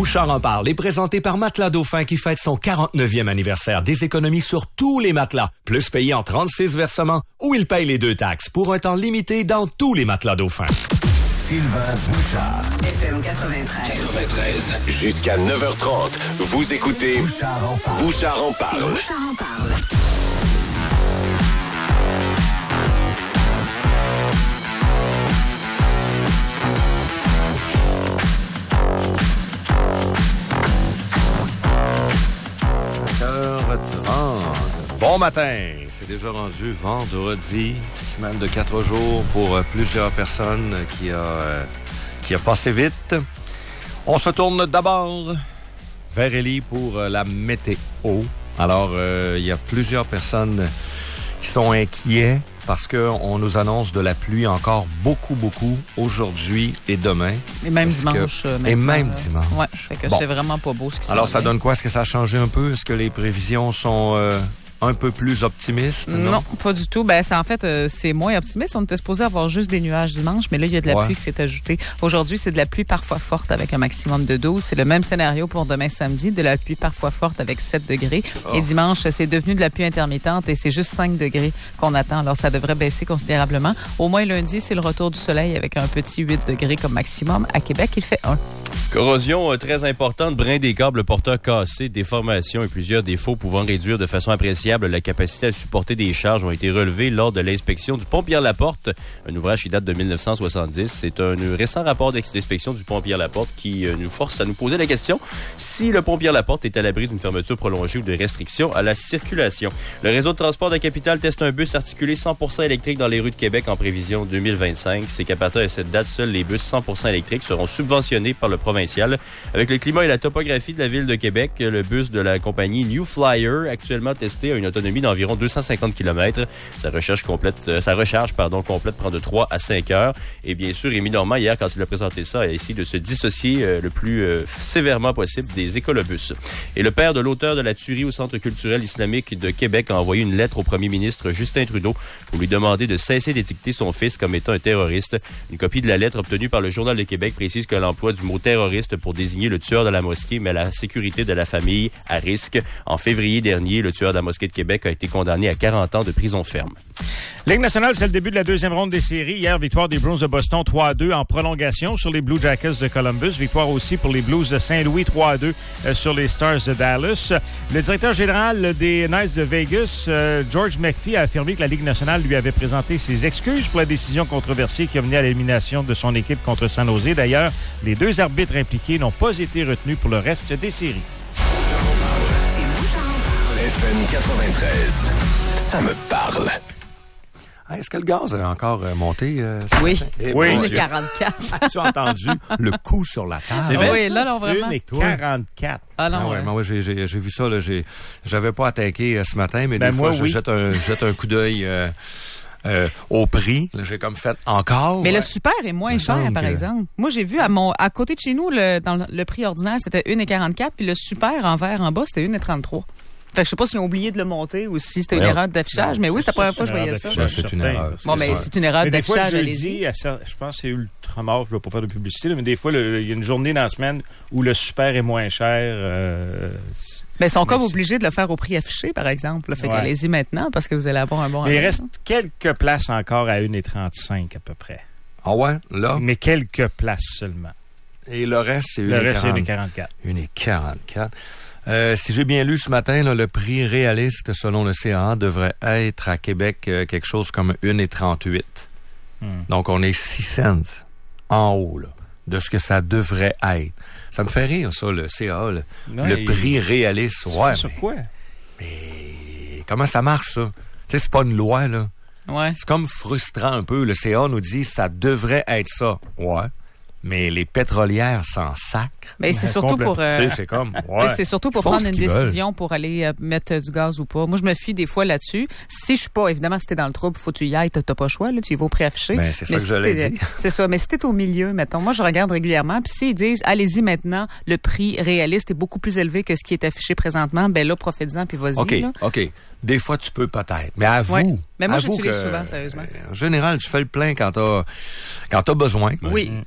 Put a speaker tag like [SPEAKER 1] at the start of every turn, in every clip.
[SPEAKER 1] Bouchard en parle est présenté par Matelas Dauphin qui fête son 49e anniversaire. Des économies sur tous les matelas, plus payés en 36 versements ou il paye les 2 taxes pour un temps limité dans tous les Matelas Dauphin.
[SPEAKER 2] Sylvain Bouchard.
[SPEAKER 3] FM 93.
[SPEAKER 2] Jusqu'à 9h30, vous écoutez Bouchard en parle.
[SPEAKER 3] Bouchard en parle.
[SPEAKER 4] Bon matin, c'est déjà rendu vendredi, petite semaine de 4 jours pour plusieurs personnes qui a passé vite. On se tourne d'abord vers Élie pour la météo. Alors, il y a plusieurs personnes qui sont inquiets parce qu'on nous annonce de la pluie encore beaucoup aujourd'hui et demain.
[SPEAKER 5] Et même dimanche.
[SPEAKER 4] Et même dimanche.
[SPEAKER 5] Ouais, fait que c'est vraiment pas beau ce qui se passe.
[SPEAKER 4] Alors, ça donne quoi? Est-ce que ça a changé un peu? Est-ce que les prévisions sont un peu plus optimiste?
[SPEAKER 5] Non, pas du tout. Ben, c'est moins optimiste. On était supposé avoir juste des nuages dimanche, mais là, il y a de la pluie qui s'est ajoutée. Aujourd'hui, c'est de la pluie parfois forte avec un maximum de 12. C'est le même scénario pour demain samedi, de la pluie parfois forte avec 7 degrés. Et dimanche, c'est devenu de la pluie intermittente et c'est juste 5 degrés qu'on attend. Alors, ça devrait baisser considérablement. Au moins, lundi, c'est le retour du soleil avec un petit 8 degrés comme maximum. À Québec, il fait 1.
[SPEAKER 6] Corrosion très importante, brin des câbles porteurs cassés, déformations et plusieurs défauts pouvant réduire de façon appréciable la capacité à supporter des charges ont été relevés lors de l'inspection du pont Pierre-Laporte, un ouvrage qui date de 1970. C'est un récent rapport d'inspection du pont Pierre-Laporte qui nous force à nous poser la question si le pont Pierre-Laporte est à l'abri d'une fermeture prolongée ou de restrictions à la circulation. Le réseau de transport de la capitale teste un bus articulé 100% électrique dans les rues de Québec en prévision 2025. C'est qu'à partir de cette date, seuls les bus 100% électriques seront subventionnés par le provincial. Avec le climat et la topographie de la ville de Québec, le bus de la compagnie New Flyer, actuellement testé, a une autonomie d'environ 250 km. Sa recharge complète prend de 3 à 5 heures. Et bien sûr, Rémi Normand, hier, quand il a présenté ça, a essayé de se dissocier le plus sévèrement possible des écolobus. Et le père de l'auteur de la tuerie au Centre culturel islamique de Québec a envoyé une lettre au premier ministre Justin Trudeau pour lui demander de cesser d'étiqueter son fils comme étant un terroriste. Une copie de la lettre obtenue par le Journal de Québec précise que l'emploi du mot terroriste pour désigner le tueur de la mosquée met la sécurité de la famille à risque. En février dernier, le tueur de la mosquée de Québec a été condamné à 40 ans de prison ferme.
[SPEAKER 7] Ligue nationale, c'est le début de la deuxième ronde des séries. Hier, victoire des Bruins de Boston 3-2 en prolongation sur les Blue Jackets de Columbus. Victoire aussi pour les Blues de Saint-Louis 3-2 sur les Stars de Dallas. Le directeur général des Knights de Vegas, George McPhee, a affirmé que la Ligue nationale lui avait présenté ses excuses pour la décision controversée qui a mené à l'élimination de son équipe contre San Jose. D'ailleurs, les 2 arbitres impliqués n'ont pas été retenus pour le reste des séries.
[SPEAKER 2] FM 93. Ça me parle.
[SPEAKER 4] Est-ce que le gaz a encore monté?
[SPEAKER 5] Oui.
[SPEAKER 4] Oui.
[SPEAKER 5] 1,44.
[SPEAKER 4] As-tu entendu le coup sur la table?
[SPEAKER 5] C'est vrai. Oui, là, non, vraiment.
[SPEAKER 7] 1,44.
[SPEAKER 5] Ah non,
[SPEAKER 4] moi, j'ai vu ça. Là, j'avais pas attaqué ce matin, mais des fois, je jette un coup d'œil au prix. Là, j'ai comme fait encore.
[SPEAKER 5] Mais le super est moins cher, par exemple. Moi, j'ai vu à côté de chez nous, dans le prix ordinaire, c'était 1,44, puis le super en vert en bas, c'était 1,33. Fait que je sais pas s'ils ont oublié de le monter ou si c'était une erreur d'affichage, mais oui, c'est la première fois que je voyais ça.
[SPEAKER 4] C'est une erreur.
[SPEAKER 5] Bon, mais c'est une erreur d'affichage, allez-y.
[SPEAKER 7] Je pense que c'est Ultramar, je ne vais pas faire de publicité, là, mais des fois, il y a une journée dans la semaine où le super est moins cher.
[SPEAKER 5] Ben, ils sont comme obligés de le faire au prix affiché, par exemple. Fait qu'allez-y maintenant, parce que vous allez avoir un bon
[SPEAKER 7] mais il reste quelques places encore à 1,35 à peu près.
[SPEAKER 4] Ah ouais, là?
[SPEAKER 7] Mais quelques places seulement.
[SPEAKER 4] Et le reste, c'est 1,44.
[SPEAKER 7] Le reste, c'est 1,44.
[SPEAKER 4] 1,44. Si j'ai bien lu ce matin, là, le prix réaliste selon le CAA devrait être à Québec quelque chose comme 1,38. Donc, on est 6 cents en haut là, de ce que ça devrait être. Ça me fait rire, ça, le CAA. Le prix réaliste. Ouais,
[SPEAKER 7] sur quoi?
[SPEAKER 4] Mais comment ça marche, ça? Tu sais, c'est pas une loi, là.
[SPEAKER 5] Ouais.
[SPEAKER 4] C'est comme frustrant un peu. Le CAA nous dit ça devrait être ça. Ouais. Mais les pétrolières s'en sacrent.
[SPEAKER 5] Mais c'est surtout pour
[SPEAKER 4] c'est comme
[SPEAKER 5] c'est surtout pour prendre une décision pour aller mettre du gaz ou pas. Moi, je me fie des fois là-dessus. Si je suis pas, évidemment, si t'es dans le trouble, faut que tu y ailles, t'as pas le choix, là, tu y vas au préaffiché.
[SPEAKER 4] Mais c'est ça que je l'ai dit.
[SPEAKER 5] C'est ça. Mais si t'es au milieu, mettons, moi, je regarde régulièrement, puis s'ils disent, allez-y maintenant, le prix réaliste est beaucoup plus élevé que ce qui est affiché présentement, ben là, profitez-en, puis vas-y.
[SPEAKER 4] OK. Des fois, tu peux peut-être. Mais avoue. Ouais.
[SPEAKER 5] Mais moi, j'utilise souvent, sérieusement.
[SPEAKER 4] En général, tu fais le plein quand t'as besoin.
[SPEAKER 5] Oui. Sauf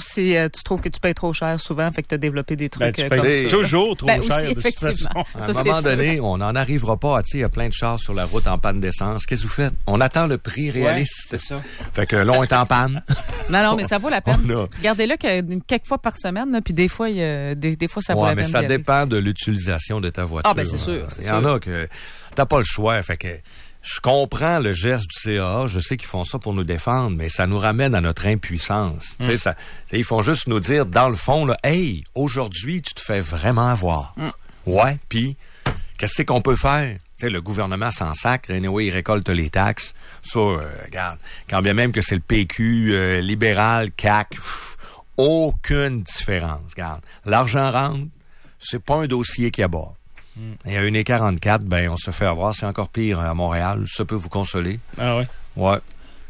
[SPEAKER 5] si tu trouves que tu payes trop cher souvent, fait que tu as développé des trucs
[SPEAKER 7] tu
[SPEAKER 5] comme
[SPEAKER 7] payes
[SPEAKER 5] ça.
[SPEAKER 7] toujours trop cher,
[SPEAKER 5] aussi,
[SPEAKER 7] de toute façon.
[SPEAKER 4] À un moment donné, on n'en arrivera pas à, il y a plein de chars sur la route en panne d'essence. Qu'est-ce que vous faites? On attend le prix réaliste.
[SPEAKER 7] Ouais, c'est ça.
[SPEAKER 4] Fait que là, on est en panne.
[SPEAKER 5] Non, mais ça vaut la peine.
[SPEAKER 4] a...
[SPEAKER 5] Regardez-le quelques fois par semaine, là, puis des fois, ça vaut la peine.
[SPEAKER 4] Mais ça dépend de l'utilisation de ta voiture.
[SPEAKER 5] Ah, ben c'est sûr.
[SPEAKER 4] Il y en a que t'as pas le choix. Fait que je comprends le geste du CAA. Je sais qu'ils font ça pour nous défendre, mais ça nous ramène à notre impuissance. Tu sais, ils font juste nous dire, dans le fond, là, hey, aujourd'hui, tu te fais vraiment avoir. Ouais, puis qu'est-ce qu'on peut faire? Tu sais, le gouvernement s'en sacre. Anyway, il récolte les taxes. Ça, regarde, quand bien même que c'est le PQ, libéral, CAQ, aucune différence. Regarde, l'argent rentre, c'est pas un dossier qui abat. Et à 1,44, ben, on se fait avoir. C'est encore pire à Montréal. Ça peut vous consoler.
[SPEAKER 7] Ah ouais?
[SPEAKER 4] Ouais.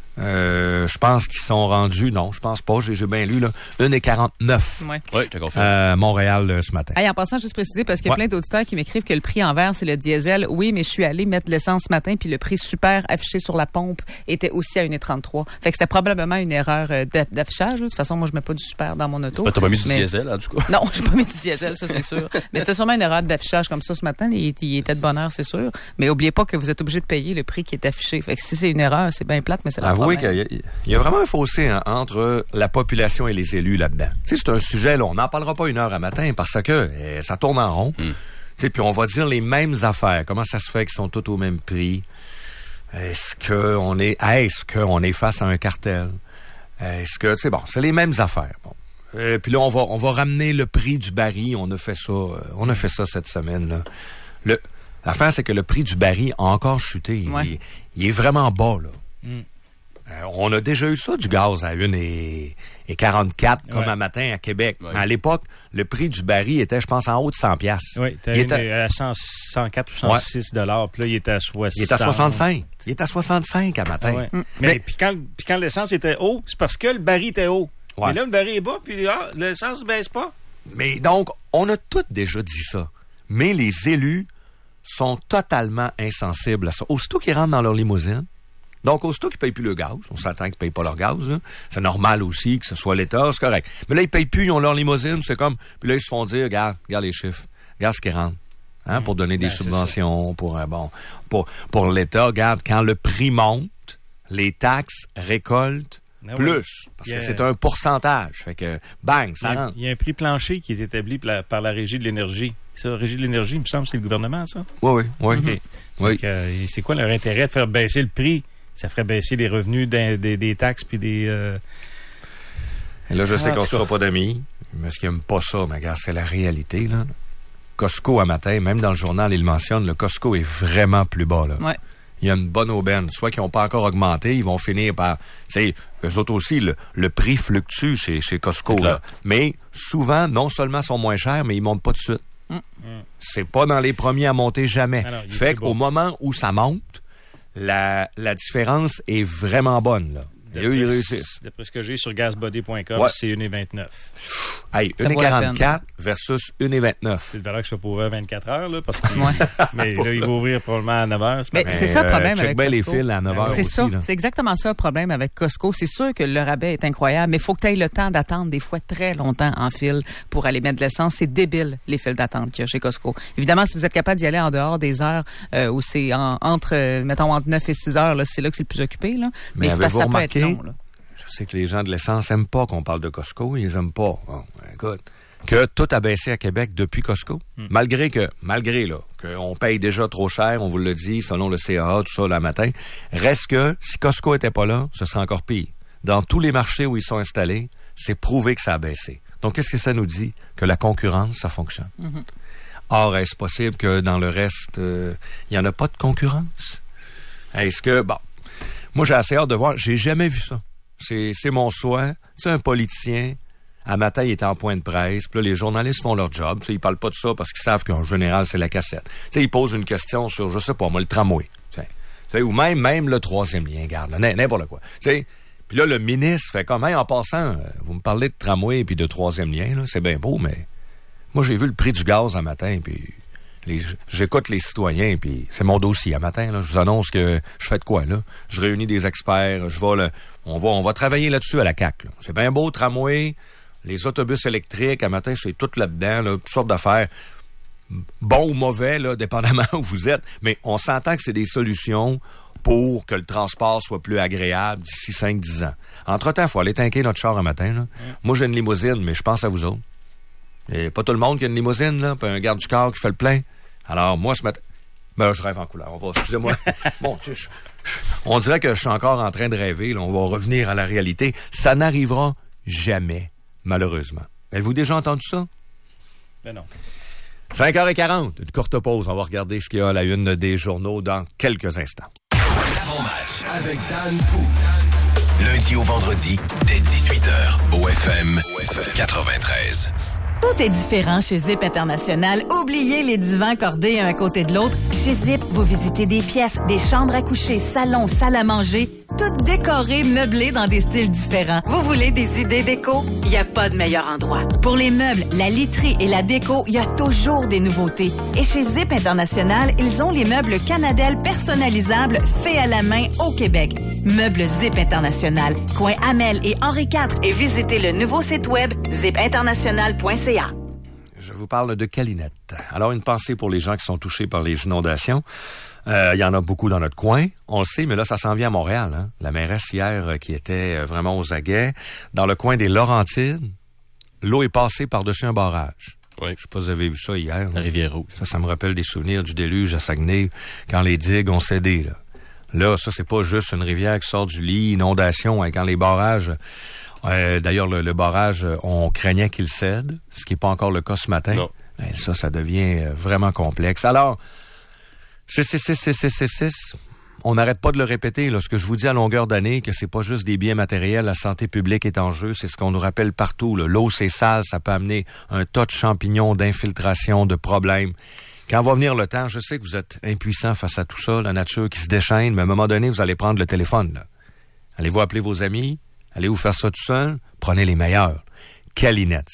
[SPEAKER 4] Je pense qu'ils sont rendus, non, je pense pas, j'ai bien lu, là, 1,49
[SPEAKER 5] Ouais.
[SPEAKER 6] Oui, je te confirme.
[SPEAKER 4] à Montréal ce matin.
[SPEAKER 5] En passant, juste préciser, parce qu'il y a plein d'auditeurs qui m'écrivent que le prix en vert, c'est le diesel. Oui, mais je suis allé mettre l'essence ce matin, puis le prix super affiché sur la pompe était aussi à 1,33. Fait que c'était probablement une erreur d'affichage. Là. De toute façon, moi, je mets pas du super dans mon auto.
[SPEAKER 6] T'as pas mis du diesel, en tout cas.
[SPEAKER 5] Non, j'ai pas mis du diesel, ça, c'est sûr. Mais c'était sûrement une erreur d'affichage comme ça ce matin. Il était de bonne heure, c'est sûr. Mais oubliez pas que vous êtes obligé de payer le prix qui est affiché. Fait que si c'est une erreur, c'est bien plate, mais c'est la
[SPEAKER 4] Avouez qu'il y a vraiment un fossé entre la population et les élus là-dedans. Tu sais, c'est un sujet, là, on n'en parlera pas une heure à matin parce que ça tourne en rond. Tu sais, puis on va dire les mêmes affaires. Comment ça se fait qu'ils sont tous au même prix? Est-ce qu'on est face à un cartel? Est-ce que, c'est bon, c'est les mêmes affaires. Bon. Puis là, on va ramener le prix du baril. On a fait ça cette semaine, là. L'affaire, c'est que le prix du baril a encore chuté.
[SPEAKER 5] Ouais.
[SPEAKER 4] Il est vraiment bas, là. On a déjà eu ça, du gaz à 1,44 comme un matin à Québec.
[SPEAKER 6] Ouais.
[SPEAKER 4] Mais à l'époque, le prix du baril était, je pense, en haut de 100 piastres.
[SPEAKER 7] Oui, il était à 104 ou 106 $. Puis là, il était à 60.
[SPEAKER 4] Il est à 65. Il est à 65 à matin.
[SPEAKER 7] Ah ouais. Mais puis quand l'essence était haut, c'est parce que le baril était haut.
[SPEAKER 4] Ouais.
[SPEAKER 7] Mais là, le baril est bas, puis l'essence ne baisse pas.
[SPEAKER 4] Mais donc, on a tous déjà dit ça. Mais les élus sont totalement insensibles à ça. Aussitôt qu'ils rentrent dans leur limousine, donc aussitôt qu'ils ne payent plus le gaz, on s'attend qu'ils ne payent pas leur gaz, là. C'est normal aussi que ce soit l'État, c'est correct. Mais là, ils ne payent plus, ils ont leur limousine, c'est comme... Puis là, ils se font dire, regarde les chiffres, regarde ce qui rentre. Hein, pour donner des subventions, pour l'État. Regarde, quand le prix monte, les taxes récoltent plus. Parce que c'est un pourcentage. Fait que, bang, ça rentre.
[SPEAKER 7] Il y a un prix plancher qui est établi par la Régie de l'énergie. Ça, la Régie de l'énergie, il me semble, c'est le gouvernement, ça?
[SPEAKER 4] Oui.
[SPEAKER 7] Okay.
[SPEAKER 4] Oui.
[SPEAKER 7] C'est quoi leur intérêt de faire baisser le prix? Ça ferait baisser les revenus des taxes puis des...
[SPEAKER 4] Et là, je sais qu'on ne sera pas d'amis, mais ce qui n'aime pas ça, mais regarde, c'est la réalité, là. Costco, à matin, même dans le journal, il le mentionne, le Costco est vraiment plus bas, là.
[SPEAKER 5] Ouais.
[SPEAKER 4] Il y a une bonne aubaine. Soit qu'ils n'ont pas encore augmenté, ils vont finir par... Tu sais, eux autres aussi, le prix fluctue chez Costco, là. Mais souvent, non seulement sont moins chers, mais ils ne montent pas tout de suite. C'est pas dans les premiers à monter jamais.
[SPEAKER 7] Alors,
[SPEAKER 4] fait qu'au moment où ça monte, la différence est vraiment bonne, là. Et eux, ils réussissent.
[SPEAKER 7] D'après ce que j'ai sur gazbody.com, c'est 1,29.
[SPEAKER 4] Hey, 1,44 versus 1,29.
[SPEAKER 7] C'est de valeur que je vais pour ouvrir 24 heures, là, parce que... mais là, il va ouvrir probablement à 9 heures.
[SPEAKER 5] Mais c'est ça le problème avec
[SPEAKER 4] bien
[SPEAKER 5] Costco.
[SPEAKER 4] les fils à 9 heures
[SPEAKER 5] c'est
[SPEAKER 4] aussi,
[SPEAKER 5] ça.
[SPEAKER 4] là.
[SPEAKER 5] C'est exactement ça le problème avec Costco. C'est sûr que le rabais est incroyable, mais il faut que tu aies le temps d'attendre des fois très longtemps en file pour aller mettre de l'essence. C'est débile, les files d'attente qu'il y a chez Costco. Évidemment, si vous êtes capable d'y aller en dehors des heures où c'est entre 9 et 6 heures, là, c'est là que c'est le plus occupé. Là. Mais c'est parce que ça peut être long. Là.
[SPEAKER 4] Je sais que les gens de l'essence n'aiment pas qu'on parle de Costco. Ils n'aiment pas. Bon, écoute, que tout a baissé à Québec depuis Costco. Malgré qu'on paye déjà trop cher, on vous le dit, selon le CAA, tout ça, le matin. Reste que, si Costco était pas là, ce serait encore pire. Dans tous les marchés où ils sont installés, c'est prouvé que ça a baissé. Donc, qu'est-ce que ça nous dit? Que la concurrence, ça fonctionne. Or, est-ce possible que dans le reste, il n'y en a pas de concurrence? Est-ce que, bon, moi, j'ai assez hâte de voir. J'ai jamais vu ça. C'est mon souhait. C'est un politicien. À matin, il était en point de presse. Puis là, les journalistes font leur job. T'sais, ils parlent pas de ça parce qu'ils savent qu'en général, c'est la cassette. T'sais, ils posent une question sur, je sais pas, moi, le tramway. T'sais, ou même le troisième lien, garde, là, n'importe quoi. Puis là, le ministre fait comme, en passant, vous me parlez de tramway puis de troisième lien, là, c'est bien beau, mais moi, j'ai vu le prix du gaz un matin, puis j'écoute les citoyens, puis c'est mon dossier à matin, là. Je vous annonce que je fais de quoi, là? Je réunis des experts, on va travailler là-dessus à la CAQ, là. C'est bien beau, tramway. Les autobus électriques, à matin, c'est tout là-dedans, là, toutes sortes d'affaires. Bon ou mauvais, là, dépendamment où vous êtes. Mais on s'entend que c'est des solutions pour que le transport soit plus agréable d'ici 5-10 ans. Entre-temps, il faut aller tanker notre char un matin. Là. Moi, j'ai une limousine, mais je pense à vous autres. Et pas tout le monde qui a une limousine, là, puis un garde du corps qui fait le plein. Alors, moi, ce matin... Ben, je rêve en couleur. Excusez-moi. Bon, tu sais, on dirait que je suis encore en train de rêver. Là. On va revenir à la réalité. Ça n'arrivera jamais, malheureusement. Avez-vous déjà entendu ça?
[SPEAKER 7] Ben non.
[SPEAKER 4] 5h40, une courte pause. On va regarder ce qu'il y a à la une des journaux dans quelques instants.
[SPEAKER 2] L'avant-match avec Dan Pou. Lundi au vendredi, dès 18h, au FM 93.
[SPEAKER 8] Tout est différent chez Zip International. Oubliez les divans cordés un à côté de l'autre. Chez Zip, vous visitez des pièces, des chambres à coucher, salons, salles à manger, toutes décorées, meublées dans des styles différents. Vous voulez des idées déco? Il n'y a pas de meilleur endroit. Pour les meubles, la literie et la déco, il y a toujours des nouveautés. Et chez Zip International, ils ont les meubles Canadel personnalisables faits à la main au Québec. Meubles Zip International, coin Amel et Henri IV. Et visitez le nouveau site web zipinternational.ca.
[SPEAKER 4] Je vous parle de Calinette. Alors, une pensée pour les gens qui sont touchés par les inondations. Il y en a beaucoup dans notre coin, on le sait, mais là, ça s'en vient à Montréal. Hein? La mairesse hier qui était vraiment aux aguets. Dans le coin des Laurentides, l'eau est passée par-dessus un barrage. Oui. Je sais pas si vous avez vu ça hier.
[SPEAKER 6] La Rivière-Rouge.
[SPEAKER 4] Ça me rappelle des souvenirs du déluge à Saguenay, quand les digues ont cédé. Là, ça, c'est pas juste une rivière qui sort du lit, inondation, hein, quand les barrages... d'ailleurs, le barrage, on craignait qu'il cède, ce qui n'est pas encore le cas ce matin. Non. Ça devient vraiment complexe. Alors, 6. On n'arrête pas de le répéter, là, ce que je vous dis à longueur d'année, que c'est pas juste des biens matériels, la santé publique est en jeu, c'est ce qu'on nous rappelle partout. Là. L'eau, c'est sale, ça peut amener un tas de champignons, d'infiltration, de problèmes. Quand va venir le temps, je sais que vous êtes impuissants face à tout ça, la nature qui se déchaîne, mais à un moment donné, vous allez prendre le téléphone. Là. Allez-vous appeler vos amis? Allez-vous faire ça tout seul? Prenez les meilleurs. Calinette.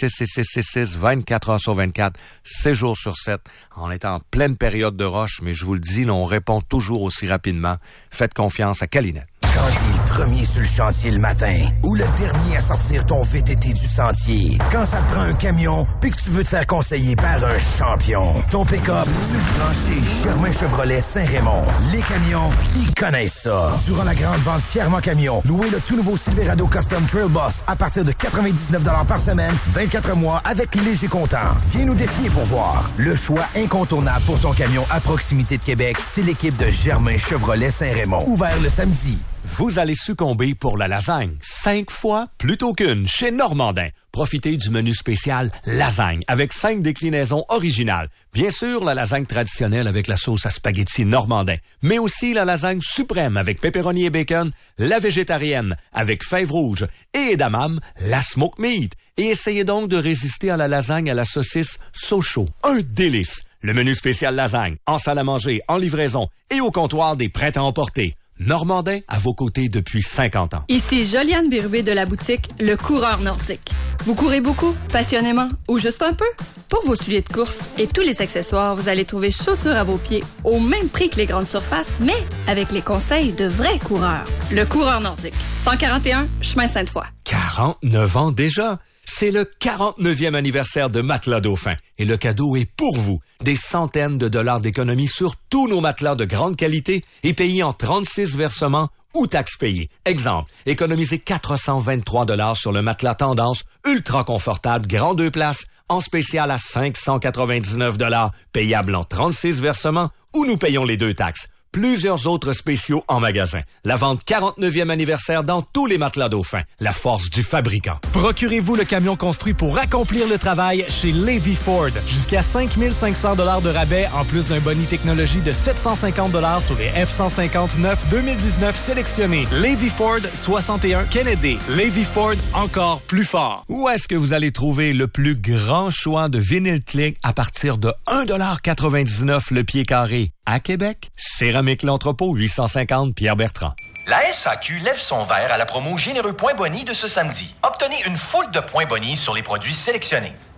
[SPEAKER 4] 6, 24 heures sur 24, 7 jours sur 7. On est en pleine période de roche, mais je vous le dis, là, on répond toujours aussi rapidement. Faites confiance à Calinette.
[SPEAKER 9] Quand t'es le premier sur le chantier le matin ou le dernier à sortir ton VTT du sentier, quand ça te prend un camion puis que tu veux te faire conseiller par un champion, ton pick-up, tu le prends chez Germain Chevrolet Saint-Raymond. Les camions, ils connaissent ça. Durant la grande vente Fièrement Camion, louez le tout nouveau Silverado Custom Trail Boss à partir de 99$ par semaine, 24 mois avec léger comptant. Viens nous défier pour voir. Le choix incontournable pour ton camion à proximité de Québec, c'est l'équipe de Germain Chevrolet Saint-Raymond. Ouvert le samedi.
[SPEAKER 1] Vous allez succomber pour la lasagne 5 fois plutôt qu'une chez Normandin. Profitez du menu spécial lasagne avec 5 déclinaisons originales. Bien sûr, la lasagne traditionnelle avec la sauce à spaghetti Normandin, mais aussi la lasagne suprême avec pepperoni et bacon, la végétarienne avec fèves rouges et edamame, la smoke meat. Et essayez donc de résister à la lasagne à la saucisse Sochaux. Un délice! Le menu spécial lasagne, en salle à manger, en livraison et au comptoir des prêts à emporter. Normandin, à vos côtés depuis 50 ans.
[SPEAKER 10] Ici Joliane Bérubé de la boutique Le Coureur Nordique. Vous courez beaucoup, passionnément ou juste un peu? Pour vos souliers de course et tous les accessoires, vous allez trouver chaussures à vos pieds au même prix que les grandes surfaces, mais avec les conseils de vrais coureurs. Le Coureur Nordique, 141 chemin Sainte-Foy.
[SPEAKER 1] 49 ans déjà? C'est le 49e anniversaire de Matelas Dauphin et le cadeau est pour vous. Des centaines de dollars d'économie sur tous nos matelas de grande qualité et payés en 36 versements ou taxes payées. Exemple, économisez 423 $ sur le matelas Tendance ultra confortable grand 2 places en spécial à 599 $, payable en 36 versements ou nous payons les 2 taxes. Plusieurs autres spéciaux en magasin. La vente 49e anniversaire dans tous les matelas Dauphin. La force du fabricant.
[SPEAKER 11] Procurez-vous le camion construit pour accomplir le travail chez Levy Ford. Jusqu'à 5 500 $ de rabais, en plus d'un boni technologie de 750 $ sur les F-150 2019 sélectionnés. Levy Ford, 61 Kennedy. Levy Ford, encore plus fort.
[SPEAKER 1] Où est-ce que vous allez trouver le plus grand choix de vinyle click à partir de 1,99 $ le pied carré? À Québec, Céramique L'Entrepôt, 850 Pierre-Bertrand.
[SPEAKER 12] La SAQ lève son verre à la promo Généreux Points Boni de ce samedi. Obtenez une foule de points boni sur les produits sélectionnés.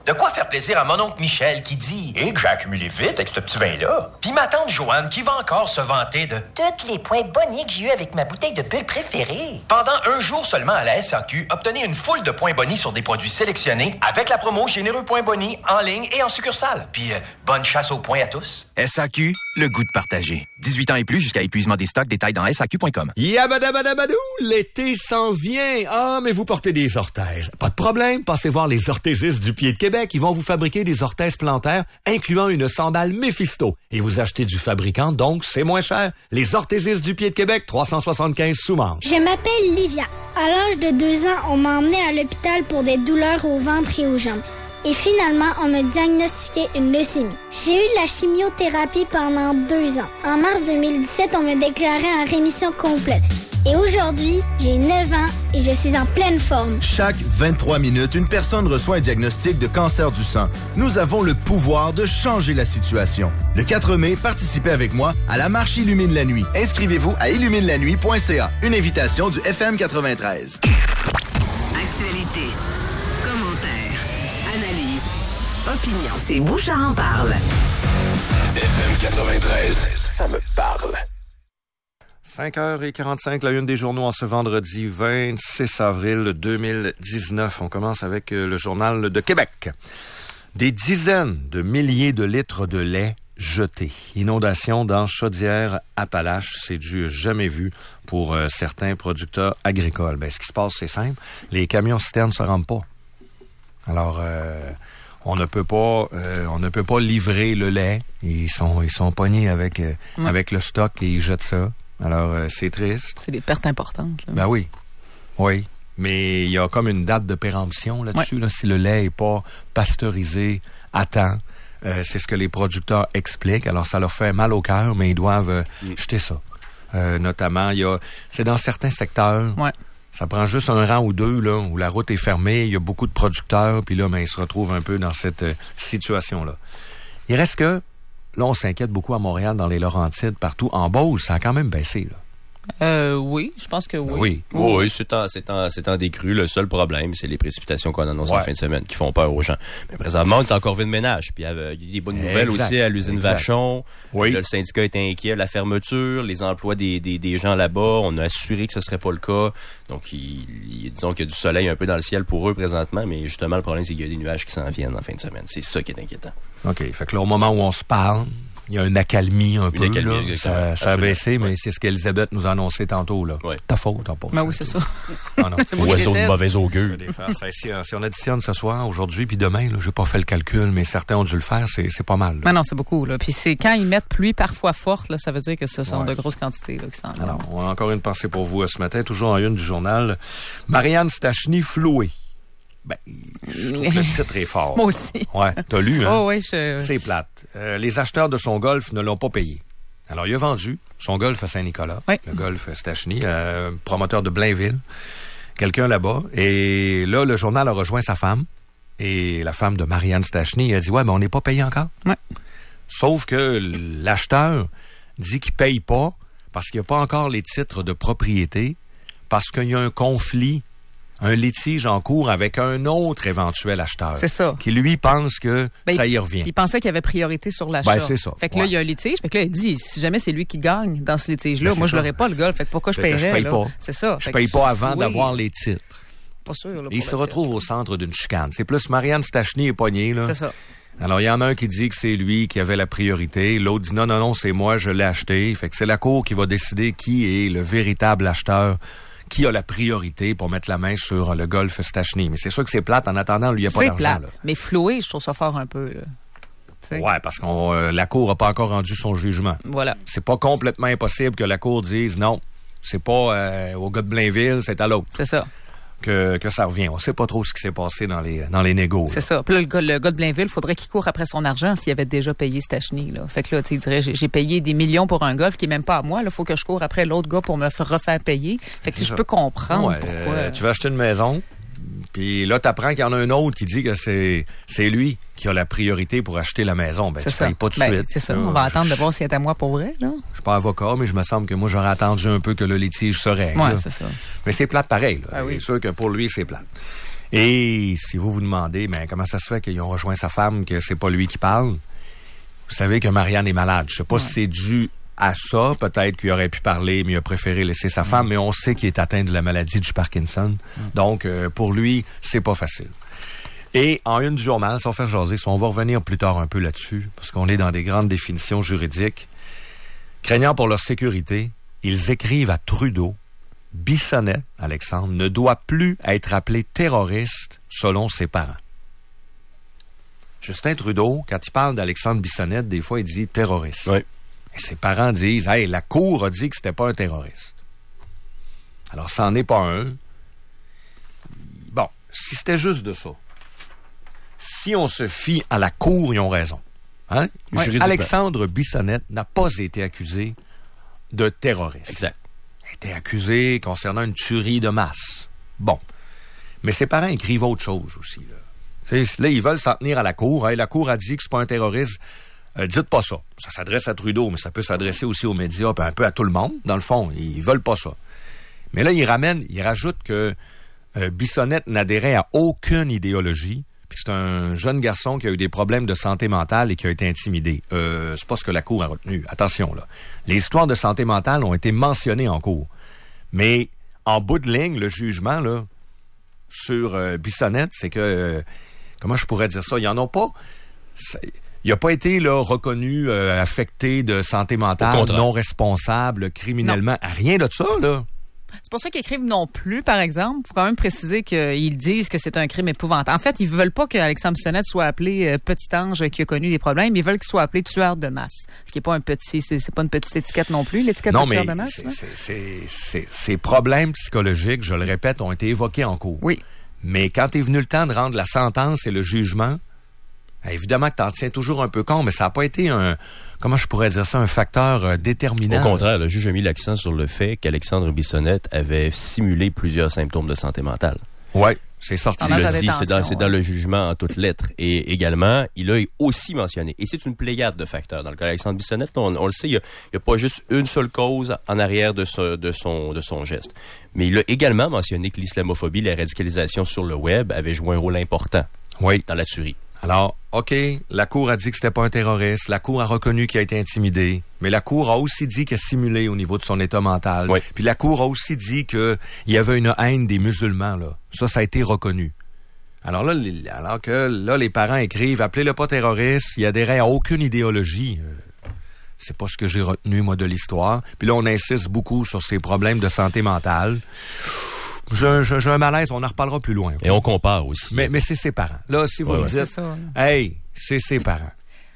[SPEAKER 12] De quoi faire plaisir à mon oncle Michel qui dit « que j'ai accumulé vite avec ce petit vin-là. » Puis ma tante Joanne qui va encore se vanter de « tous les points bonnies que j'ai eu avec ma bouteille de bulle préférée. » Pendant un jour seulement à la SAQ, obtenez une foule de points bonnies sur des produits sélectionnés avec la promo Généreux Points Bonnies en ligne et en succursale. Puis bonne chasse aux points à tous.
[SPEAKER 13] SAQ, le goût de partager. 18 ans et plus jusqu'à épuisement des stocks. Détails dans SAQ.com.
[SPEAKER 1] Yabadabadabadou, l'été s'en vient. Ah, mais vous portez des orthèses. Pas de problème, passez voir les orthésistes du Pied de Québec. Ils vont vous fabriquer des orthèses plantaires, incluant une sandale Mephisto. Et vous achetez du fabricant, donc c'est moins cher. Les orthésistes du Pied de Québec, 375 sous-manches.
[SPEAKER 14] Je m'appelle Livia. À l'âge de 2 ans, on m'a emmenée à l'hôpital pour des douleurs au ventre et aux jambes. Et finalement, on me diagnostiquait une leucémie. J'ai eu la chimiothérapie pendant 2 ans. En mars 2017, on me déclarait en rémission complète. Et aujourd'hui, j'ai 9 ans et je suis en pleine forme.
[SPEAKER 15] Chaque 23 minutes, une personne reçoit un diagnostic de cancer du sang. Nous avons le pouvoir de changer la situation. Le 4 mai, participez avec moi à la marche Illumine la nuit. Inscrivez-vous à illuminelannuit.ca. Une invitation du FM 93.
[SPEAKER 3] Actualité, commentaires, analyse, opinion. C'est Bouchard en parle.
[SPEAKER 2] FM 93, ça me parle.
[SPEAKER 4] 5h45, la une des journaux en ce vendredi 26 avril 2019. On commence avec le Journal de Québec. Des dizaines de milliers de litres de lait jetés. Inondation dans Chaudière-Appalaches. C'est du jamais vu pour certains producteurs agricoles. Ce qui se passe, c'est simple. Les camions-citernes ne se rendent pas. Alors, on ne peut pas livrer le lait. Ils sont pognés avec le stock et ils jettent ça. Alors, c'est triste.
[SPEAKER 5] C'est des pertes importantes. Là.
[SPEAKER 4] Ben oui. Oui. Mais il y a comme une date de péremption là-dessus. Ouais. Là, si le lait n'est pas pasteurisé à temps, c'est ce que les producteurs expliquent. Alors, ça leur fait mal au cœur, mais ils doivent jeter ça. Notamment, c'est dans certains secteurs.
[SPEAKER 5] Ouais.
[SPEAKER 4] Ça prend juste un rang ou deux là, où la route est fermée, il y a beaucoup de producteurs, puis là, ils se retrouvent un peu dans cette situation-là. Il reste que là, on s'inquiète beaucoup à Montréal, dans les Laurentides, partout. En Beauce, ça a quand même baissé, là.
[SPEAKER 5] Oui, je pense que oui.
[SPEAKER 6] Oui, c'est en décru. Le seul problème, c'est les précipitations qu'on annonce en fin de semaine qui font peur aux gens. Mais présentement, on est encore vu de ménage. Puis il y a des bonnes nouvelles aussi à l'usine Vachon. Oui. Là, le syndicat est inquiet. La fermeture, les emplois des gens là-bas, on a assuré que ce serait pas le cas. Donc, disons qu'il y a du soleil un peu dans le ciel pour eux présentement. Mais justement, le problème, c'est qu'il y a des nuages qui s'en viennent en fin de semaine. C'est ça qui est inquiétant. OK. Fait que là,
[SPEAKER 4] au moment où on se parle, il y a une accalmie un peu. Ça a baissé, mais c'est ce qu'Elisabeth nous a annoncé tantôt. Là.
[SPEAKER 6] Ouais.
[SPEAKER 4] Ta faute, t'as pas.
[SPEAKER 5] Ben oui, c'est ça.
[SPEAKER 4] Ah non.
[SPEAKER 5] C'est oiseau de
[SPEAKER 6] mauvais augure.
[SPEAKER 4] Si on additionne ce soir, aujourd'hui puis demain, là, j'ai pas fait le calcul, mais certains ont dû le faire, c'est pas mal.
[SPEAKER 5] Non, c'est beaucoup. Là. Puis c'est quand ils mettent pluie parfois forte, là, ça veut dire que ce sont de grosses quantités là, qui s'en viennent.
[SPEAKER 4] Alors, on a encore une pensée pour vous ce matin, toujours en une du journal. Marianne Stachny flouée. Je trouve que le titre est fort.
[SPEAKER 5] Moi aussi.
[SPEAKER 4] Ouais, t'as lu, hein?
[SPEAKER 5] Oh oui,
[SPEAKER 4] c'est plate. Les acheteurs de son golf ne l'ont pas payé. Alors, il a vendu son golf à Saint-Nicolas, le golf Stachny, promoteur de Blainville, quelqu'un là-bas. Et là, le journal a rejoint sa femme. Et la femme de Marianne Stachny a dit, mais on n'est pas payé encore.
[SPEAKER 5] Ouais.
[SPEAKER 4] Sauf que l'acheteur dit qu'il paye pas parce qu'il n'y a pas encore les titres de propriété, parce qu'il y a un conflit, un litige en cours avec un autre éventuel acheteur.
[SPEAKER 5] C'est ça.
[SPEAKER 4] Qui, lui, pense que ça y revient.
[SPEAKER 5] Il pensait qu'il y avait priorité sur l'achat.
[SPEAKER 4] C'est ça.
[SPEAKER 5] Fait que là, il y a un litige. Fait que là, il dit, si jamais c'est lui qui gagne dans ce litige-là, moi, je l'aurais pas, le golf. Fait que pourquoi je paierais?
[SPEAKER 4] Je paye pas.
[SPEAKER 5] C'est ça.
[SPEAKER 4] Je paye pas avant d'avoir les titres.
[SPEAKER 5] Pas sûr. Là,
[SPEAKER 4] il se retrouve au centre d'une chicane. C'est plus Marianne Stachny est pognée, là.
[SPEAKER 5] C'est ça.
[SPEAKER 4] Alors, il y en a un qui dit que c'est lui qui avait la priorité. L'autre dit non, c'est moi, je l'ai acheté. Fait que c'est la cour qui va décider qui est le véritable acheteur, qui a la priorité pour mettre la main sur le golf Stachny. Mais c'est sûr que c'est plate. En attendant, lui, il n'y a pas d'argent.
[SPEAKER 5] C'est plate. Là. Mais floué, je trouve ça fort un peu. Là.
[SPEAKER 4] Ouais, parce que la cour n'a pas encore rendu son jugement.
[SPEAKER 5] Voilà.
[SPEAKER 4] C'est pas complètement impossible que la cour dise non, c'est pas au gars de Blainville, c'est à l'autre.
[SPEAKER 5] C'est ça.
[SPEAKER 4] Que ça revient. On sait pas trop ce qui s'est passé dans les négos.
[SPEAKER 5] C'est ça. Puis là, le gars de Blainville, il faudrait qu'il court après son argent s'il avait déjà payé Stachny. Là. Fait que là, il dirait, j'ai payé des millions pour un golf qui est même pas à moi. Il faut que je cours après l'autre gars pour me refaire payer. Fait que je peux comprendre pourquoi.
[SPEAKER 4] Tu vas acheter une maison, puis là, tu apprends qu'il y en a un autre qui dit que c'est lui qui a la priorité pour acheter la maison. Tu payes pas tout de suite.
[SPEAKER 5] C'est ça. On va attendre de voir si c'est à moi pour vrai. Là.
[SPEAKER 4] Je suis pas avocat, mais je me semble que moi, j'aurais attendu un peu que le litige se règle.
[SPEAKER 5] Ouais, c'est ça.
[SPEAKER 4] Mais c'est plate pareil.
[SPEAKER 5] Ah oui.
[SPEAKER 4] C'est sûr que pour lui, c'est plate. Et si vous vous demandez, mais comment ça se fait qu'ils ont rejoint sa femme, que c'est pas lui qui parle, vous savez que Marianne est malade. Je sais pas si c'est dû à ça. Peut-être qu'il aurait pu parler, mais il a préféré laisser sa femme. Mais on sait qu'il est atteint de la maladie du Parkinson. Donc, pour lui, c'est pas facile. Et en une du journal, sans faire jaser, on va revenir plus tard un peu là-dessus, parce qu'on est dans des grandes définitions juridiques. Craignant pour leur sécurité, ils écrivent à Trudeau, Bissonnette, Alexandre, ne doit plus être appelé terroriste selon ses parents. Justin Trudeau, quand il parle d'Alexandre Bissonnette, des fois, il dit terroriste.
[SPEAKER 6] Oui.
[SPEAKER 4] Et ses parents disent, hey, la Cour a dit que c'était pas un terroriste. Alors, ça n'en est pas un. Bon, si c'était juste de ça, si on se fie à la Cour, ils ont raison. Hein? Oui, Alexandre Bissonnette n'a pas été accusé de terroriste.
[SPEAKER 6] Exact.
[SPEAKER 4] Il a été accusé concernant une tuerie de masse. Bon. Mais ses parents écrivent autre chose aussi. Là, ils veulent s'en tenir à la Cour. Hey, la Cour a dit que c'est pas un terroriste. Dites pas ça. Ça s'adresse à Trudeau, mais ça peut s'adresser aussi aux médias, puis un peu à tout le monde. Dans le fond, ils veulent pas ça. Mais là, ils rajoutent que Bissonnette n'adhérait à aucune idéologie, puis c'est un jeune garçon qui a eu des problèmes de santé mentale et qui a été intimidé. C'est pas ce que la Cour a retenu. Attention, là. Les histoires de santé mentale ont été mentionnées en cours. Mais en bout de ligne, le jugement, là, sur Bissonnette, c'est que... comment je pourrais dire ça? Il y en a pas... Il n'a pas été là, reconnu affecté de santé mentale, non responsable, criminellement. Non. Rien de ça, là.
[SPEAKER 5] C'est pour ça qu'ils écrivent non plus, par exemple. Il faut quand même préciser qu'ils disent que c'est un crime épouvantable. En fait, ils veulent pas qu'Alexandre Bissonnette soit appelé petit ange qui a connu des problèmes. Ils veulent qu'il soit appelé tueur de masse. Ce qui est pas c'est pas une petite étiquette non plus, l'étiquette de tueur de masse.
[SPEAKER 4] Ces problèmes psychologiques, je le répète, ont été évoqués en cours.
[SPEAKER 5] Oui.
[SPEAKER 4] Mais quand est venu le temps de rendre la sentence et le jugement, évidemment que t'en tiens toujours un peu compte, mais ça n'a pas été comment je pourrais dire ça, un facteur déterminant.
[SPEAKER 6] Au contraire, le juge a mis l'accent sur le fait qu'Alexandre Bissonnette avait simulé plusieurs symptômes de santé mentale.
[SPEAKER 4] Oui, c'est sorti.
[SPEAKER 6] Il l'a dit, c'est dans le jugement en toutes lettres. Et également, il a aussi mentionné, et c'est une pléiade de facteurs. Dans le cas d'Alexandre Bissonnette, on le sait, il n'y a pas juste une seule cause en arrière de son geste. Mais il a également mentionné que l'islamophobie, la radicalisation sur le web avait joué un rôle important dans la tuerie.
[SPEAKER 4] Alors, OK, la Cour a dit que c'était pas un terroriste, la Cour a reconnu qu'il a été intimidé, mais la Cour a aussi dit qu'il a simulé au niveau de son état mental.
[SPEAKER 6] Oui.
[SPEAKER 4] Puis la Cour a aussi dit qu'il y avait une haine des musulmans, là. Ça a été reconnu. Alors là, les parents écrivent, appelez-le pas terroriste, il adhérait à aucune idéologie. C'est pas ce que j'ai retenu, moi, de l'histoire. Puis là, on insiste beaucoup sur ses problèmes de santé mentale. J'ai un malaise, on en reparlera plus loin.
[SPEAKER 6] Et on compare aussi.
[SPEAKER 4] Mais c'est ses parents. Là, si vous me dites, hey, c'est ses parents.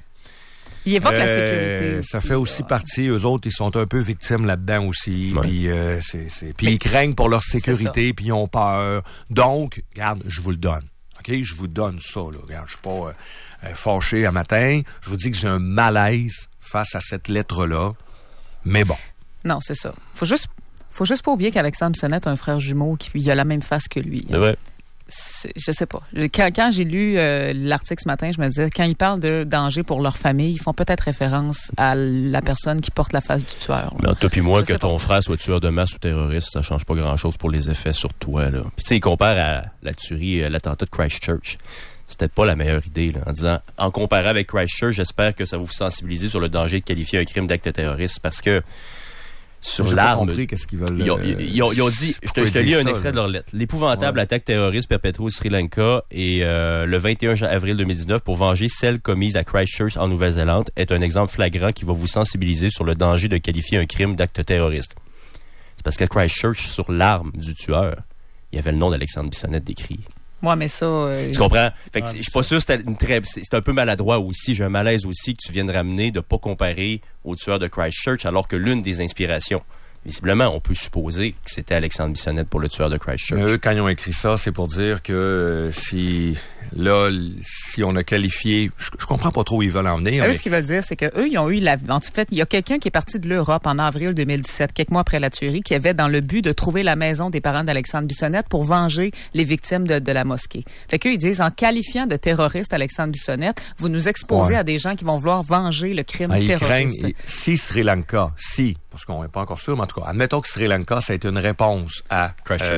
[SPEAKER 5] Il évoque la sécurité aussi.
[SPEAKER 4] Ça fait aussi partie, eux autres, ils sont un peu victimes là-dedans aussi. Puis ils craignent pour leur sécurité, puis ils ont peur. Donc, regarde, je vous le donne. OK? Je vous donne ça, là. Regarde, je suis pas fâché à matin. Je vous dis que j'ai un malaise face à cette lettre-là. Mais bon.
[SPEAKER 5] Non, c'est ça. Faut juste pas oublier qu'Alexandre Bissonnette a un frère jumeau qui a la même face que lui.
[SPEAKER 6] Ouais.
[SPEAKER 5] Je sais pas. Quand j'ai lu l'article ce matin, je me disais, quand ils parlent de danger pour leur famille, ils font peut-être référence à la personne qui porte la face du tueur.
[SPEAKER 6] Mais toi puis moi, que ton frère soit tueur de masse ou terroriste, ça change pas grand-chose pour les effets sur toi, là. Puis tu sais, il compare à la tuerie, l'attentat de Christchurch. C'était pas la meilleure idée, là, en disant, en comparant avec Christchurch, j'espère que ça va vous sensibiliser sur le danger de qualifier un crime d'acte terroriste, parce que sur l'arme.
[SPEAKER 4] J'ai pas compris qu'est-ce qu'ils veulent.
[SPEAKER 6] Ils ont dit, je te lis un extrait de leur lettre. L'épouvantable attaque terroriste perpétrée au Sri Lanka et le 21 avril 2019 pour venger celle commise à Christchurch en Nouvelle-Zélande est un exemple flagrant qui va vous sensibiliser sur le danger de qualifier un crime d'acte terroriste. C'est parce qu'à Christchurch, sur l'arme du tueur, il y avait le nom d'Alexandre Bissonnette décrit.
[SPEAKER 5] Ouais, mais ça...
[SPEAKER 6] Tu comprends? Fait que je suis pas sûr, c'est un peu maladroit aussi. J'ai un malaise aussi que tu viennes ramener de pas comparer au tueur de Christchurch, alors que l'une des inspirations, visiblement, on peut supposer que c'était Alexandre Bissonnette pour le tueur de Christchurch.
[SPEAKER 4] Mais eux, quand ils ont écrit ça, c'est pour dire que si on a qualifié... Je comprends pas trop où ils veulent en venir.
[SPEAKER 5] Eux, ce qu'ils veulent dire, c'est qu'eux, ils ont eu en fait, il y a quelqu'un qui est parti de l'Europe en avril 2017, quelques mois après la tuerie, qui avait dans le but de trouver la maison des parents d'Alexandre Bissonnette pour venger les victimes de la mosquée. Fait qu'eux, ils disent, en qualifiant de terroriste Alexandre Bissonnette, vous nous exposez à des gens qui vont vouloir venger le crime terroriste.
[SPEAKER 4] Si Sri Lanka, parce qu'on n'est pas encore sûr, mais en tout cas, admettons que Sri Lanka, ça a été une réponse à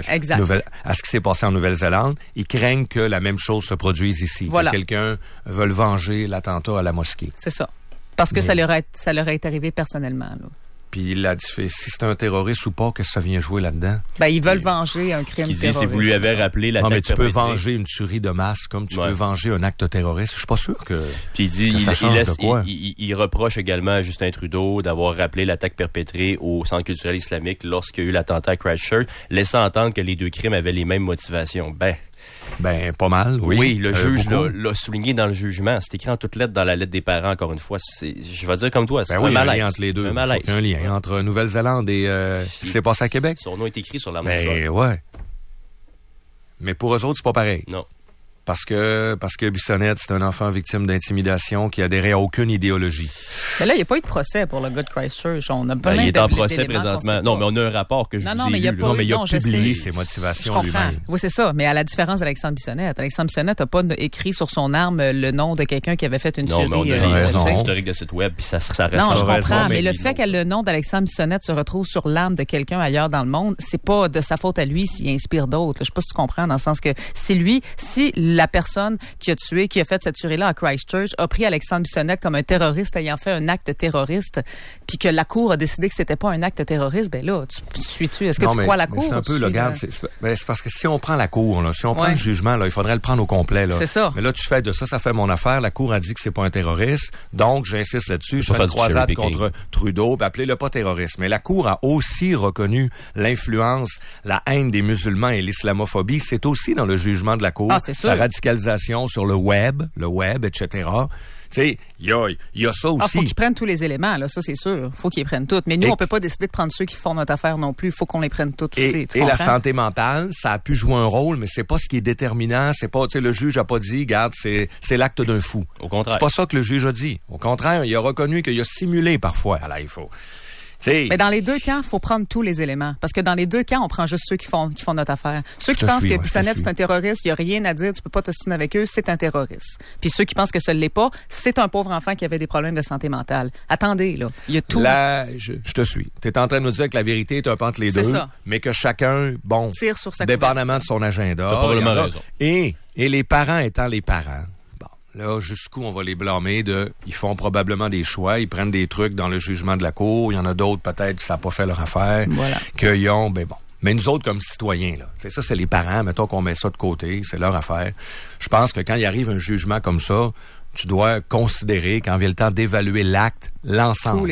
[SPEAKER 5] à
[SPEAKER 4] ce qui s'est passé en Nouvelle-Zélande. Ils craignent que la même chose se produise ici.
[SPEAKER 5] Voilà.
[SPEAKER 4] Que quelqu'un veuille venger l'attentat à la mosquée.
[SPEAKER 5] C'est ça. Parce que ça leur est arrivé personnellement, là.
[SPEAKER 4] Puis il a dit, si c'est un terroriste ou pas, qu'est-ce que ça vient jouer là-dedans?
[SPEAKER 5] Ben, ils veulent venger un crime terroriste.
[SPEAKER 6] Si vous lui avez rappelé l'attaque
[SPEAKER 4] mais tu peux
[SPEAKER 6] perpétrée.
[SPEAKER 4] venger une tuerie de masse comme tu peux venger un acte terroriste. Je suis pas sûr que.
[SPEAKER 6] Puis il dit,
[SPEAKER 4] ça change de quoi.
[SPEAKER 6] il reproche également à Justin Trudeau d'avoir rappelé l'attaque perpétrée au Centre culturel islamique lorsqu'il y a eu l'attentat à Christchurch, laissant entendre que les deux crimes avaient les mêmes motivations.
[SPEAKER 4] Ben, pas mal, oui.
[SPEAKER 6] Oui, le juge l'a souligné dans le jugement. C'est écrit en toutes lettres dans la lettre des parents, encore une fois. Je vais dire comme toi, c'est un malaise.
[SPEAKER 4] Il y a un lien entre les deux.
[SPEAKER 6] Un malaise.
[SPEAKER 4] Il y a un lien entre Nouvelle-Zélande et ce qui s'est passé à Québec.
[SPEAKER 6] Son nom est écrit sur l'arme.
[SPEAKER 4] Ouais. Mais pour eux autres, c'est pas pareil.
[SPEAKER 6] Non.
[SPEAKER 4] Parce que Bissonnette, c'est un enfant victime d'intimidation qui adhérait à aucune idéologie.
[SPEAKER 5] Mais là, il n'y a pas eu de procès pour le gars de Christchurch. On a plein
[SPEAKER 6] il est en procès présentement. Non, mais on a un rapport que je vous ai lu.
[SPEAKER 5] Mais il a
[SPEAKER 4] publié ses motivations lui-même.
[SPEAKER 5] Oui, c'est ça. Mais à la différence d'Alexandre Bissonnette, Alexandre Bissonnette n'a pas écrit sur son arme le nom de quelqu'un qui avait fait une tuerie.
[SPEAKER 6] Non, mais on a l'historique de site web, puis ça reste.
[SPEAKER 5] Non, je comprends. Mais le fait que le nom d'Alexandre Bissonnette se retrouve sur l'arme de quelqu'un ailleurs dans le monde, c'est pas de sa faute à lui s'il inspire d'autres. Je sais pas si tu comprends, dans le sens que si la personne qui a tué, qui a fait cette tuerie-là à Christchurch, a pris Alexandre Bissonnette comme un terroriste ayant fait un acte terroriste, puis que la Cour a décidé que c'était pas un acte terroriste, ben là, tu suis-tu? Est-ce que tu crois la Cour?
[SPEAKER 4] C'est un peu, regarde, c'est parce que si on prend la Cour, là, si on prend le jugement, là, il faudrait le prendre au complet, là.
[SPEAKER 5] C'est ça.
[SPEAKER 4] Mais là, tu fais de ça fait mon affaire. La Cour a dit que c'est pas un terroriste, donc j'insiste là-dessus. Je fais une croisade contre Trudeau, ben appelez-le pas terroriste. Mais la Cour a aussi reconnu l'influence, la haine des musulmans et l'islamophobie. C'est aussi dans le jugement de la Cour. Sa radicalisation sur le web, etc. Tu sais, il y a ça aussi.
[SPEAKER 5] Faut qu'ils prennent tous les éléments, là, ça c'est sûr. Faut qu'ils prennent tous. Mais nous, on peut pas décider de prendre ceux qui font notre affaire non plus. Il faut qu'on les prenne tous aussi.
[SPEAKER 4] Et la santé mentale, ça a pu jouer un rôle, mais c'est pas ce qui est déterminant. C'est pas, tu sais, le juge a pas dit, regarde, c'est l'acte d'un fou.
[SPEAKER 6] Au contraire.
[SPEAKER 4] C'est pas ça que le juge a dit. Au contraire, il a reconnu qu'il a simulé parfois. Alors, il faut.
[SPEAKER 5] Mais dans les deux camps, il faut prendre tous les éléments. Parce que dans les deux camps, on prend juste ceux qui font notre affaire. Ceux qui pensent que Bissonnette, c'est un terroriste, il n'y a rien à dire, tu peux pas t'ostiner avec eux, c'est un terroriste. Puis ceux qui pensent que ça ne l'est pas, c'est un pauvre enfant qui avait des problèmes de santé mentale. Attendez, là. Il y a tout.
[SPEAKER 4] Là, je te suis. Tu es en train de nous dire que la vérité est un peu entre les deux.
[SPEAKER 5] Ça.
[SPEAKER 4] Mais que chacun,
[SPEAKER 5] tire sur sa
[SPEAKER 4] dépendamment de son agenda.
[SPEAKER 6] T'as probablement raison.
[SPEAKER 4] Et les parents étant les parents. Là, jusqu'où on va les blâmer ils font probablement des choix, ils prennent des trucs dans le jugement de la Cour, il y en a d'autres peut-être qui ça n'a pas fait leur affaire, qu'ils ont, mais nous autres comme citoyens, là, c'est ça, c'est les parents, mettons qu'on met ça de côté, c'est leur affaire. Je pense que quand il arrive un jugement comme ça, tu dois considérer, quand vient le temps d'évaluer l'acte, l'ensemble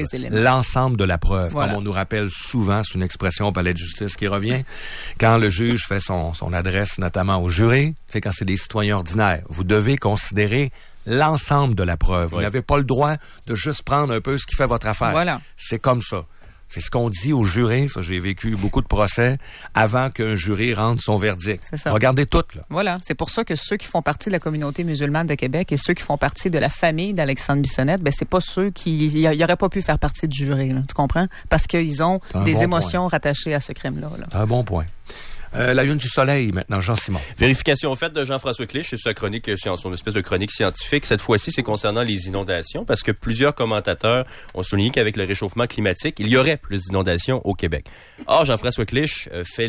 [SPEAKER 4] de la preuve. Comme on nous rappelle souvent, c'est une expression au palais de justice qui revient, quand le juge fait son adresse notamment au jury, c'est quand c'est des citoyens ordinaires. Vous devez considérer l'ensemble de la preuve. Vous n'avez pas le droit de juste prendre un peu ce qui fait votre affaire.
[SPEAKER 5] Voilà.
[SPEAKER 4] C'est comme ça. C'est ce qu'on dit au jury. Ça, j'ai vécu beaucoup de procès avant qu'un jury rende son verdict.
[SPEAKER 5] C'est ça.
[SPEAKER 4] Regardez tout, là.
[SPEAKER 5] Voilà. C'est pour ça que ceux qui font partie de la communauté musulmane de Québec et ceux qui font partie de la famille d'Alexandre Bissonnette, c'est pas ceux qui n'auraient pas pu faire partie du jury, là. Tu comprends? Parce qu'ils ont des émotions rattachées à ce crime-là.
[SPEAKER 4] C'est un bon point. La Une du Soleil, maintenant, Jean-Simon.
[SPEAKER 6] Vérification faite de Jean-François Clich, c'est sa chronique, son espèce de chronique scientifique. Cette fois-ci, c'est concernant les inondations, parce que plusieurs commentateurs ont souligné qu'avec le réchauffement climatique, il y aurait plus d'inondations au Québec. Or, Jean-François Clich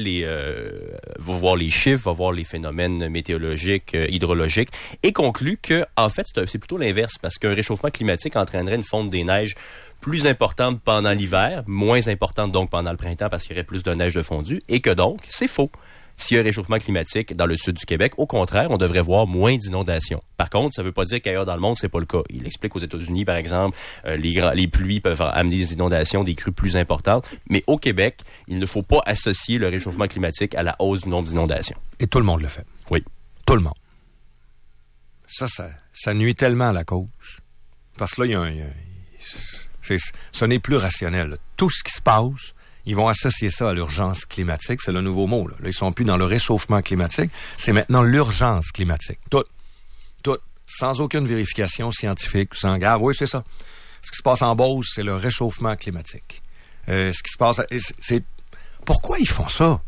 [SPEAKER 6] va voir les chiffres, va voir les phénomènes météorologiques, hydrologiques, et conclut que, en fait, c'est plutôt l'inverse, parce qu'un réchauffement climatique entraînerait une fonte des neiges plus importante pendant l'hiver, moins importante donc pendant le printemps parce qu'il y aurait plus de neige de fondue, et que donc, c'est faux. S'il y a un réchauffement climatique dans le sud du Québec, au contraire, on devrait voir moins d'inondations. Par contre, ça ne veut pas dire qu'ailleurs dans le monde, c'est pas le cas. Il explique aux États-Unis, par exemple, les pluies peuvent amener des inondations, des crues plus importantes, mais au Québec, il ne faut pas associer le réchauffement climatique à la hausse du nombre d'inondations.
[SPEAKER 4] Et tout le monde le fait.
[SPEAKER 6] Oui.
[SPEAKER 4] Tout le monde. Ça nuit tellement à la cause. Parce que là, ce n'est plus rationnel. Tout ce qui se passe, ils vont associer ça à l'urgence climatique. C'est le nouveau mot. Là, ils sont plus dans le réchauffement climatique. C'est maintenant l'urgence climatique. Tout. Sans aucune vérification scientifique, sans garde. Oui, c'est ça. Ce qui se passe en Beauce, c'est le réchauffement climatique. Ce qui se passe... Pourquoi ils font ça?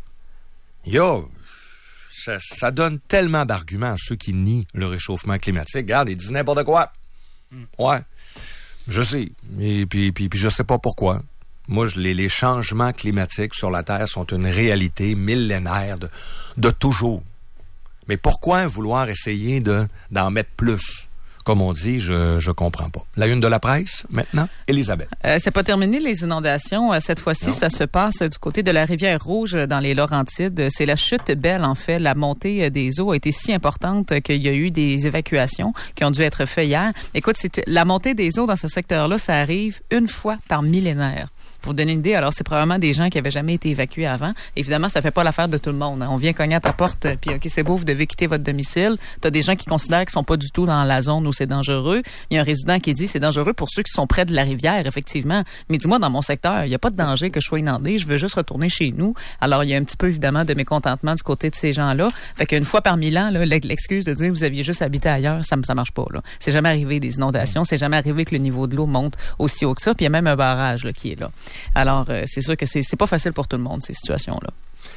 [SPEAKER 4] Ça donne tellement d'arguments à ceux qui nient le réchauffement climatique. Regarde, ils disent n'importe quoi. Ouais. Je sais. Et puis je sais pas pourquoi. Moi, les changements climatiques sur la Terre sont une réalité millénaire de toujours. Mais pourquoi vouloir essayer d'en mettre plus? Comme on dit, je comprends pas. La une de la presse, maintenant, Elisabeth.
[SPEAKER 5] C'est pas terminé, les inondations. Cette fois-ci, ça se passe du côté de la rivière Rouge, dans les Laurentides. C'est la chute belle, en fait. La montée des eaux a été si importante qu'il y a eu des évacuations qui ont dû être faites hier. Écoute, la montée des eaux dans ce secteur-là, ça arrive une fois par millénaire. Pour vous donner une idée, alors c'est probablement des gens qui avaient jamais été évacués avant. Évidemment, ça fait pas l'affaire de tout le monde. Hein. On vient cogner à ta porte, puis OK, c'est beau, vous devez quitter votre domicile. T'as des gens qui considèrent qu'ils sont pas du tout dans la zone où c'est dangereux. Il y a un résident qui dit c'est dangereux pour ceux qui sont près de la rivière, effectivement. Mais dis-moi, dans mon secteur, il y a pas de danger que je sois inondé. Je veux juste retourner chez nous. Alors, il y a un petit peu, évidemment, de mécontentement du côté de ces gens-là. Fait qu'une fois par 1000 ans, là, l'excuse de dire vous aviez juste habité ailleurs, ça marche pas, là. C'est jamais arrivé des inondations. C'est jamais arrivé que le niveau de l'eau monte aussi haut que ça. Puis il y a même un barrage, là, qui est là. Alors, c'est sûr que c'est pas facile pour tout le monde, ces situations-là.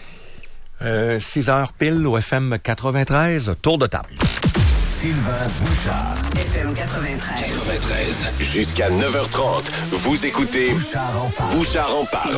[SPEAKER 4] 6 heures pile au FM 93, tour de table.
[SPEAKER 2] Sylvain Bouchard.
[SPEAKER 3] FM 93.
[SPEAKER 2] Jusqu'à 9h30, vous écoutez Bouchard en parle.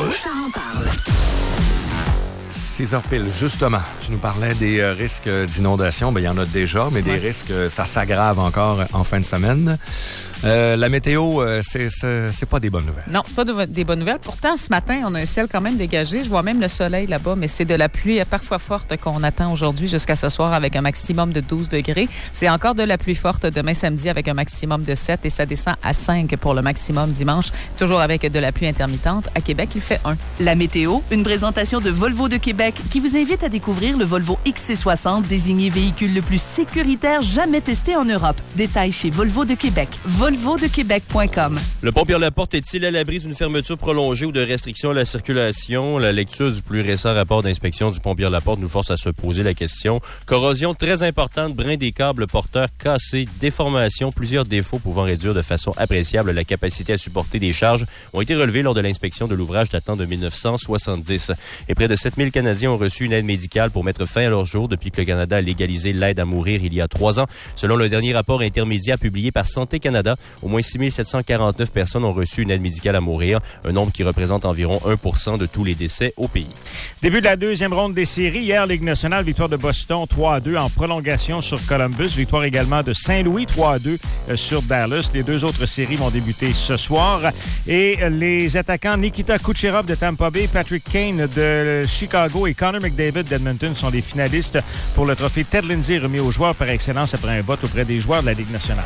[SPEAKER 4] 6 heures pile, justement. Tu nous parlais des risques d'inondation. Ben, il y en a déjà, mais des risques, ça s'aggrave encore en fin de semaine. La météo, c'est pas des bonnes nouvelles.
[SPEAKER 5] Non, c'est pas des bonnes nouvelles. Pourtant, ce matin, on a un ciel quand même dégagé. Je vois même le soleil là-bas, mais c'est de la pluie parfois forte qu'on attend aujourd'hui jusqu'à ce soir avec un maximum de 12 degrés. C'est encore de la pluie forte demain samedi avec un maximum de 7 et ça descend à 5 pour le maximum dimanche, toujours avec de la pluie intermittente. À Québec, il fait 1.
[SPEAKER 16] La météo, une présentation de Volvo de Québec qui vous invite à découvrir le Volvo XC60, désigné véhicule le plus sécuritaire jamais testé en Europe. Détails chez Volvo de Québec. volvodequebec.com.
[SPEAKER 6] Le pont Pierre-Laporte est-il à l'abri d'une fermeture prolongée ou de restrictions à la circulation? La lecture du plus récent rapport d'inspection du pont Pierre-Laporte nous force à se poser la question. Corrosion très importante, brin des câbles porteurs cassés, déformation, plusieurs défauts pouvant réduire de façon appréciable la capacité à supporter des charges ont été relevés lors de l'inspection de l'ouvrage datant de 1970. Et près de 7000 Canadiens ont reçu une aide médicale pour mettre fin à leur jour depuis que le Canada a légalisé l'aide à mourir il y a 3 ans. Selon le dernier rapport intermédiaire publié par Santé Canada, au moins 6749 personnes ont reçu une aide médicale à mourir, un nombre qui représente environ 1% de tous les décès au pays.
[SPEAKER 7] Début de la deuxième ronde des séries. Hier, Ligue nationale, victoire de Boston 3-2 en prolongation sur Columbus. Victoire également de Saint-Louis 3-2 sur Dallas. Les deux autres séries vont débuter ce soir. Et les attaquants Nikita Kucherov de Tampa Bay, Patrick Kane de Chicago et Connor McDavid d'Edmonton sont les finalistes pour le trophée Ted Lindsay remis aux joueurs par excellence après un vote auprès des joueurs de la Ligue nationale.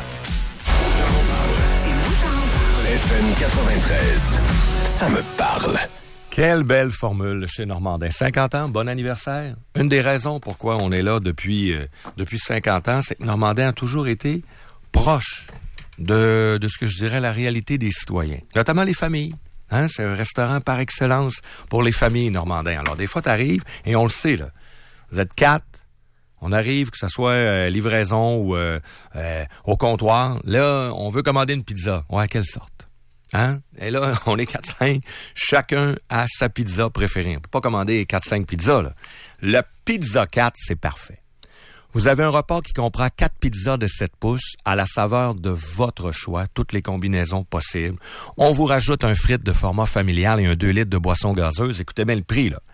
[SPEAKER 2] FM 93, ça me parle.
[SPEAKER 4] Quelle belle formule chez Normandin. 50 ans, bon anniversaire. Une des raisons pourquoi on est là depuis 50 ans, c'est que Normandin a toujours été proche de ce que je dirais la réalité des citoyens, notamment les familles. Hein, c'est un restaurant par excellence pour les familles Normandin. Alors, des fois, t'arrives, et on le sait, là. Vous êtes 4, on arrive, que ce soit livraison ou au comptoir. Là, on veut commander une pizza. Ouais, quelle sorte? Hein? Et là, on est 4-5, chacun a sa pizza préférée. On peut pas commander 4-5 pizzas, là. Le Pizza 4, c'est parfait. Vous avez un repas qui comprend 4 pizzas de 7 pouces à la saveur de votre choix, toutes les combinaisons possibles. On vous rajoute un frite de format familial et un 2 litres de boisson gazeuse. Écoutez bien le prix, là.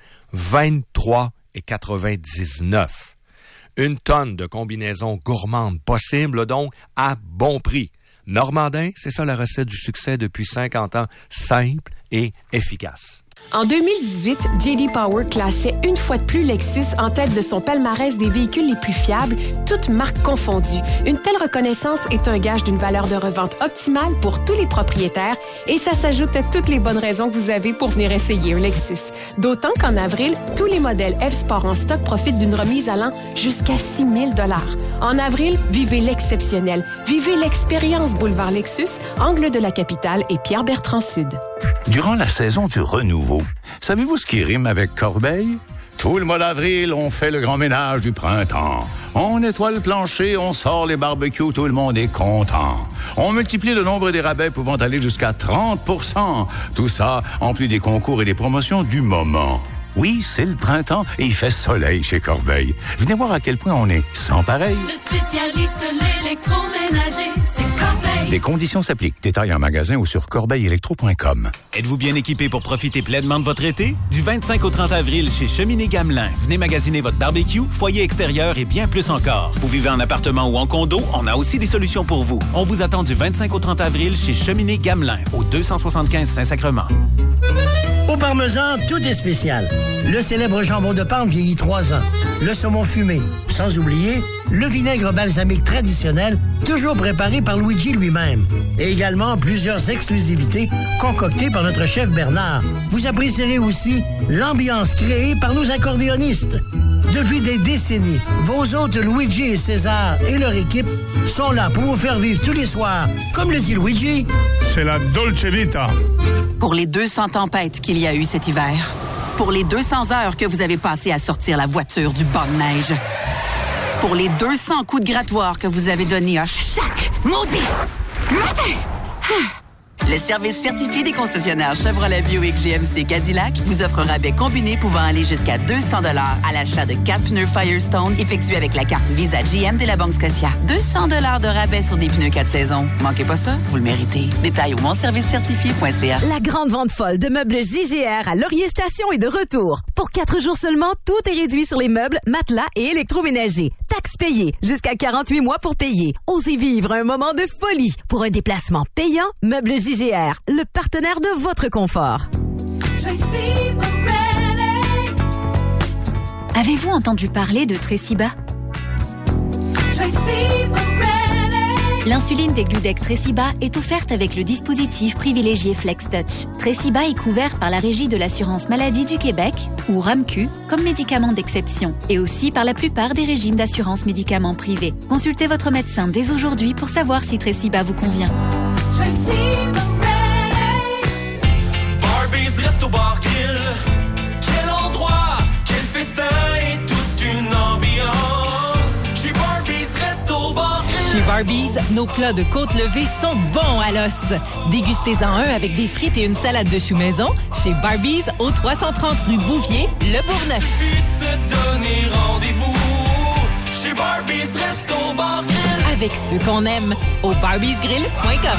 [SPEAKER 4] 23,99. Une tonne de combinaisons gourmandes possibles, donc à bon prix. Normandin, c'est ça la recette du succès depuis 50 ans, simple et efficace.
[SPEAKER 17] En 2018, J.D. Power classait une fois de plus Lexus en tête de son palmarès des véhicules les plus fiables, toutes marques confondues. Une telle reconnaissance est un gage d'une valeur de revente optimale pour tous les propriétaires et ça s'ajoute à toutes les bonnes raisons que vous avez pour venir essayer un Lexus. D'autant qu'en avril, tous les modèles F-Sport en stock profitent d'une remise allant jusqu'à 6 000 $. En avril, vivez l'exceptionnel. Vivez l'expérience Boulevard Lexus, angle de la capitale et Pierre-Bertrand-Sud.
[SPEAKER 18] Durant la saison du renouveau, savez-vous ce qui rime avec corbeille? Tout le mois d'avril, on fait le grand ménage du printemps. On nettoie le plancher, on sort les barbecues, tout le monde est content. On multiplie le nombre des rabais pouvant aller jusqu'à 30%. Tout ça en plus des concours et des promotions du moment. Oui, c'est le printemps et il fait soleil chez Corbeil. Venez voir à quel point on est sans pareil.
[SPEAKER 19] Le spécialiste, l'électroménager, c'est Corbeil.
[SPEAKER 18] Les conditions s'appliquent. Détails en magasin ou sur corbeillelectro.com.
[SPEAKER 19] Êtes-vous bien équipé pour profiter pleinement de votre été? Du 25 au 30 avril, chez Cheminée Gamelin, venez magasiner votre barbecue, foyer extérieur et bien plus encore. Vous vivez en appartement ou en condo, on a aussi des solutions pour vous. On vous attend du 25 au 30 avril chez Cheminée Gamelin, au 275 Saint-Sacrement.
[SPEAKER 20] Au Parmesan, tout est spécial. Le célèbre jambon de Parme vieillit 3 ans. Le saumon fumé. Sans oublier, le vinaigre balsamique traditionnel, toujours préparé par Luigi lui-même. Et également plusieurs exclusivités concoctées par notre chef Bernard. Vous apprécierez aussi l'ambiance créée par nos accordéonistes. Depuis des décennies, vos hôtes Luigi et César et leur équipe sont là pour vous faire vivre tous les soirs. Comme le dit Luigi,
[SPEAKER 21] c'est la Dolce Vita.
[SPEAKER 22] Pour les 200 tempêtes qu'il y a eu cet hiver. Pour les 200 heures que vous avez passées à sortir la voiture du banc de neige. Pour les 200 coups de grattoir que vous avez donnés à chaque maudit matin. Le service certifié des concessionnaires Chevrolet Buick GMC Cadillac vous offre un rabais combiné pouvant aller jusqu'à 200 $ à l'achat de 4 pneus Firestone effectués avec la carte Visa GM de la Banque Scotia. 200 $ de rabais sur des pneus 4 saisons. Manquez pas ça, vous le méritez. Détails au monservicecertifié.ca.
[SPEAKER 23] La grande vente folle de meubles JGR à Laurier Station est de retour. Pour 4 jours seulement, tout est réduit sur les meubles, matelas et électroménagers. Taxes payées, jusqu'à 48 mois pour payer. Osez vivre un moment de folie. Pour un déplacement payant, Meubles JGR, le partenaire de votre confort.
[SPEAKER 24] Avez-vous entendu parler de Tresiba? L'insuline des Gludec Tresiba est offerte avec le dispositif privilégié FlexTouch. Tresiba est couvert par la Régie de l'assurance maladie du Québec, ou RAMQ, comme médicament d'exception, et aussi par la plupart des régimes d'assurance médicaments privés. Consultez votre médecin dès aujourd'hui pour savoir si Tresiba vous convient.
[SPEAKER 25] Resto bar grill. Quel endroit, quel festin et toute une ambiance. Chez Barbies Resto bar grill.
[SPEAKER 26] Chez Barbies, nos plats de côte levée sont bons à l'os. Dégustez-en un avec des frites et une salade de choux maison. Chez Barbies, au 330 rue Bouvier, Le Bourgneuf.
[SPEAKER 25] Suffit de se donner rendez-vous. Chez Barbies Resto bar grill.
[SPEAKER 26] Avec ceux qu'on aime, au barbiesgrill.com.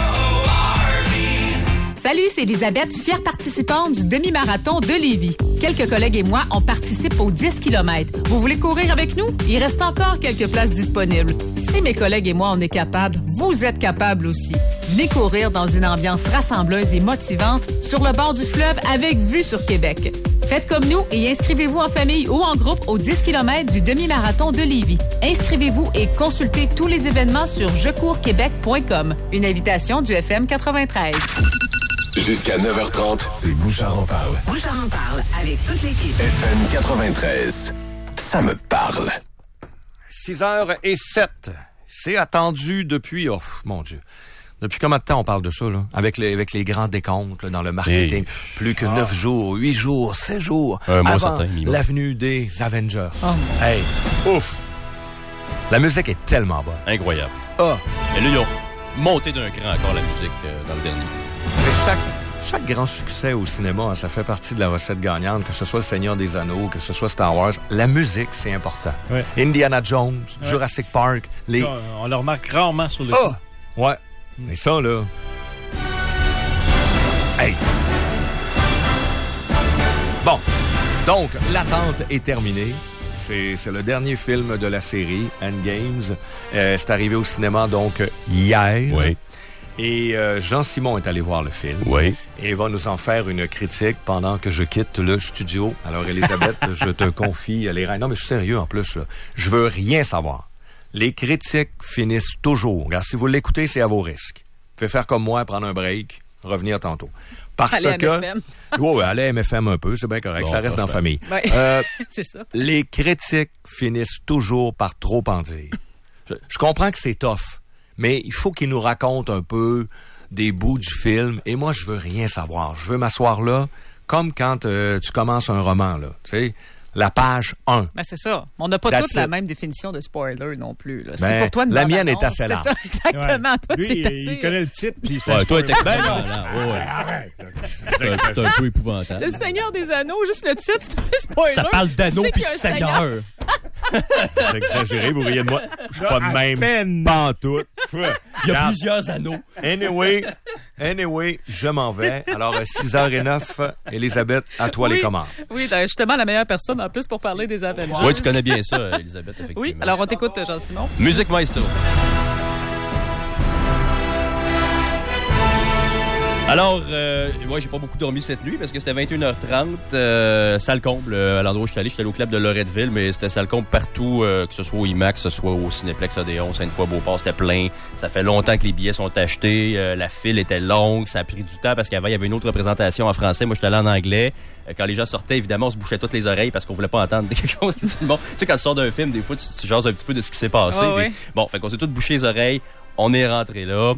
[SPEAKER 5] Salut, c'est Elisabeth, fière participante du demi-marathon de Lévis. Quelques collègues et moi, on participe aux 10 km. Vous voulez courir avec nous? Il reste encore quelques places disponibles. Si mes collègues et moi, on est capables, vous êtes capables aussi. Venez courir dans une ambiance rassembleuse et motivante sur le bord du fleuve avec vue sur Québec. Faites comme nous et inscrivez-vous en famille ou en groupe aux 10 km du demi-marathon de Lévis. Inscrivez-vous et consultez tous les événements sur jecoursquebec.com. Une invitation du FM 93.
[SPEAKER 2] Jusqu'à 9h30, c'est Bouchard en parle.
[SPEAKER 3] Bouchard en parle avec toute l'équipe.
[SPEAKER 2] FM 93. Ça me parle.
[SPEAKER 4] 6h07. C'est attendu depuis... Oh, mon Dieu. Depuis combien de temps on parle de ça, là? Avec les grands décomptes là, dans le marketing. Hey. Plus que 9 jours, 8 jours, 7 jours avant certain, l'avenue des Avengers. Oh. Hey, ouf! La musique est tellement bonne.
[SPEAKER 6] Incroyable.
[SPEAKER 4] Ah!
[SPEAKER 6] Et là, ils ont monté d'un cran encore la musique dans le dernier.
[SPEAKER 4] Mais chaque grand succès au cinéma, hein, ça fait partie de la recette gagnante, que ce soit Le Seigneur des Anneaux, que ce soit Star Wars. La musique, c'est important. Ouais. Indiana Jones, Jurassic Park, les...
[SPEAKER 7] On le remarque rarement sur le
[SPEAKER 4] coup. Ouais. Mais ça, là... Hey! Bon. Donc, l'attente est terminée. C'est le dernier film de la série, Endgames. C'est arrivé au cinéma, donc, hier.
[SPEAKER 6] Oui.
[SPEAKER 4] Et Jean-Simon est allé voir le film.
[SPEAKER 6] Oui.
[SPEAKER 4] Et va nous en faire une critique pendant que je quitte le studio. Alors, Elisabeth, je te confie les rênes. Non, mais je suis sérieux en plus, là. Je veux rien savoir. Les critiques finissent toujours. Regarde, si vous l'écoutez, c'est à vos risques. Vous pouvez faire comme moi, prendre un break, revenir tantôt. Parce
[SPEAKER 5] allez
[SPEAKER 4] que...
[SPEAKER 5] à MFM.
[SPEAKER 4] Ouais, allez à MFM un peu, c'est bien correct. Bon, ça reste en famille.
[SPEAKER 5] Ouais. C'est ça.
[SPEAKER 4] Les critiques finissent toujours par trop en dire. Je comprends que c'est tough. Mais il faut qu'il nous raconte un peu des bouts du film. Et moi, je veux rien savoir. Je veux m'asseoir là, comme quand tu commences un roman, là. Tu sais, la page 1.
[SPEAKER 5] Ben, c'est ça. On n'a pas toutes la même définition de spoiler non plus. Là.
[SPEAKER 4] Ben,
[SPEAKER 5] c'est pour toi une
[SPEAKER 4] la mienne est assez large.
[SPEAKER 5] C'est ça, exactement.
[SPEAKER 7] Ouais.
[SPEAKER 5] Toi,
[SPEAKER 7] lui,
[SPEAKER 5] c'est assez...
[SPEAKER 7] il connaît le titre, puis c'est
[SPEAKER 6] ouais, toi, t'es
[SPEAKER 7] ben
[SPEAKER 6] arrête. C'est un peu épouvantable.
[SPEAKER 5] Le Seigneur des Anneaux, juste le titre, c'est un spoiler.
[SPEAKER 6] Ça parle d'anneaux puis de seigneur.
[SPEAKER 4] C'est exagéré, vous riez de moi. Je suis pas de même pantoute.
[SPEAKER 6] Il y a plusieurs anneaux.
[SPEAKER 4] Anyway, je m'en vais. Alors, 6h09, Elisabeth, à toi les commandes.
[SPEAKER 5] Oui, justement, la meilleure personne en plus pour parler des Avengers.
[SPEAKER 6] Oui, tu connais bien ça, Elisabeth, effectivement.
[SPEAKER 5] Oui, alors on t'écoute, Jean-Simon.
[SPEAKER 6] Musique Maestro. Alors, moi, j'ai pas beaucoup dormi cette nuit parce que c'était 21h30, salle comble à l'endroit où je suis allé. J'étais allé au club de Loretteville, mais c'était salle comble partout, que ce soit au IMAX, que ce soit au Cinéplex Odéon, Sainte-Foy-Beauport, c'était plein. Ça fait longtemps que les billets sont achetés, la file était longue, ça a pris du temps parce qu'avant, il y avait une autre représentation en français. Moi, j'étais allé en anglais. Quand les gens sortaient, évidemment, on se bouchait toutes les oreilles parce qu'on voulait pas entendre quelque chose. Bon, tu sais, quand tu sors d'un film, des fois, tu jases un petit peu de ce qui s'est passé.
[SPEAKER 5] Oh, oui.
[SPEAKER 6] Bon, fait qu'on s'est tous bouché les oreilles. On est rentré là.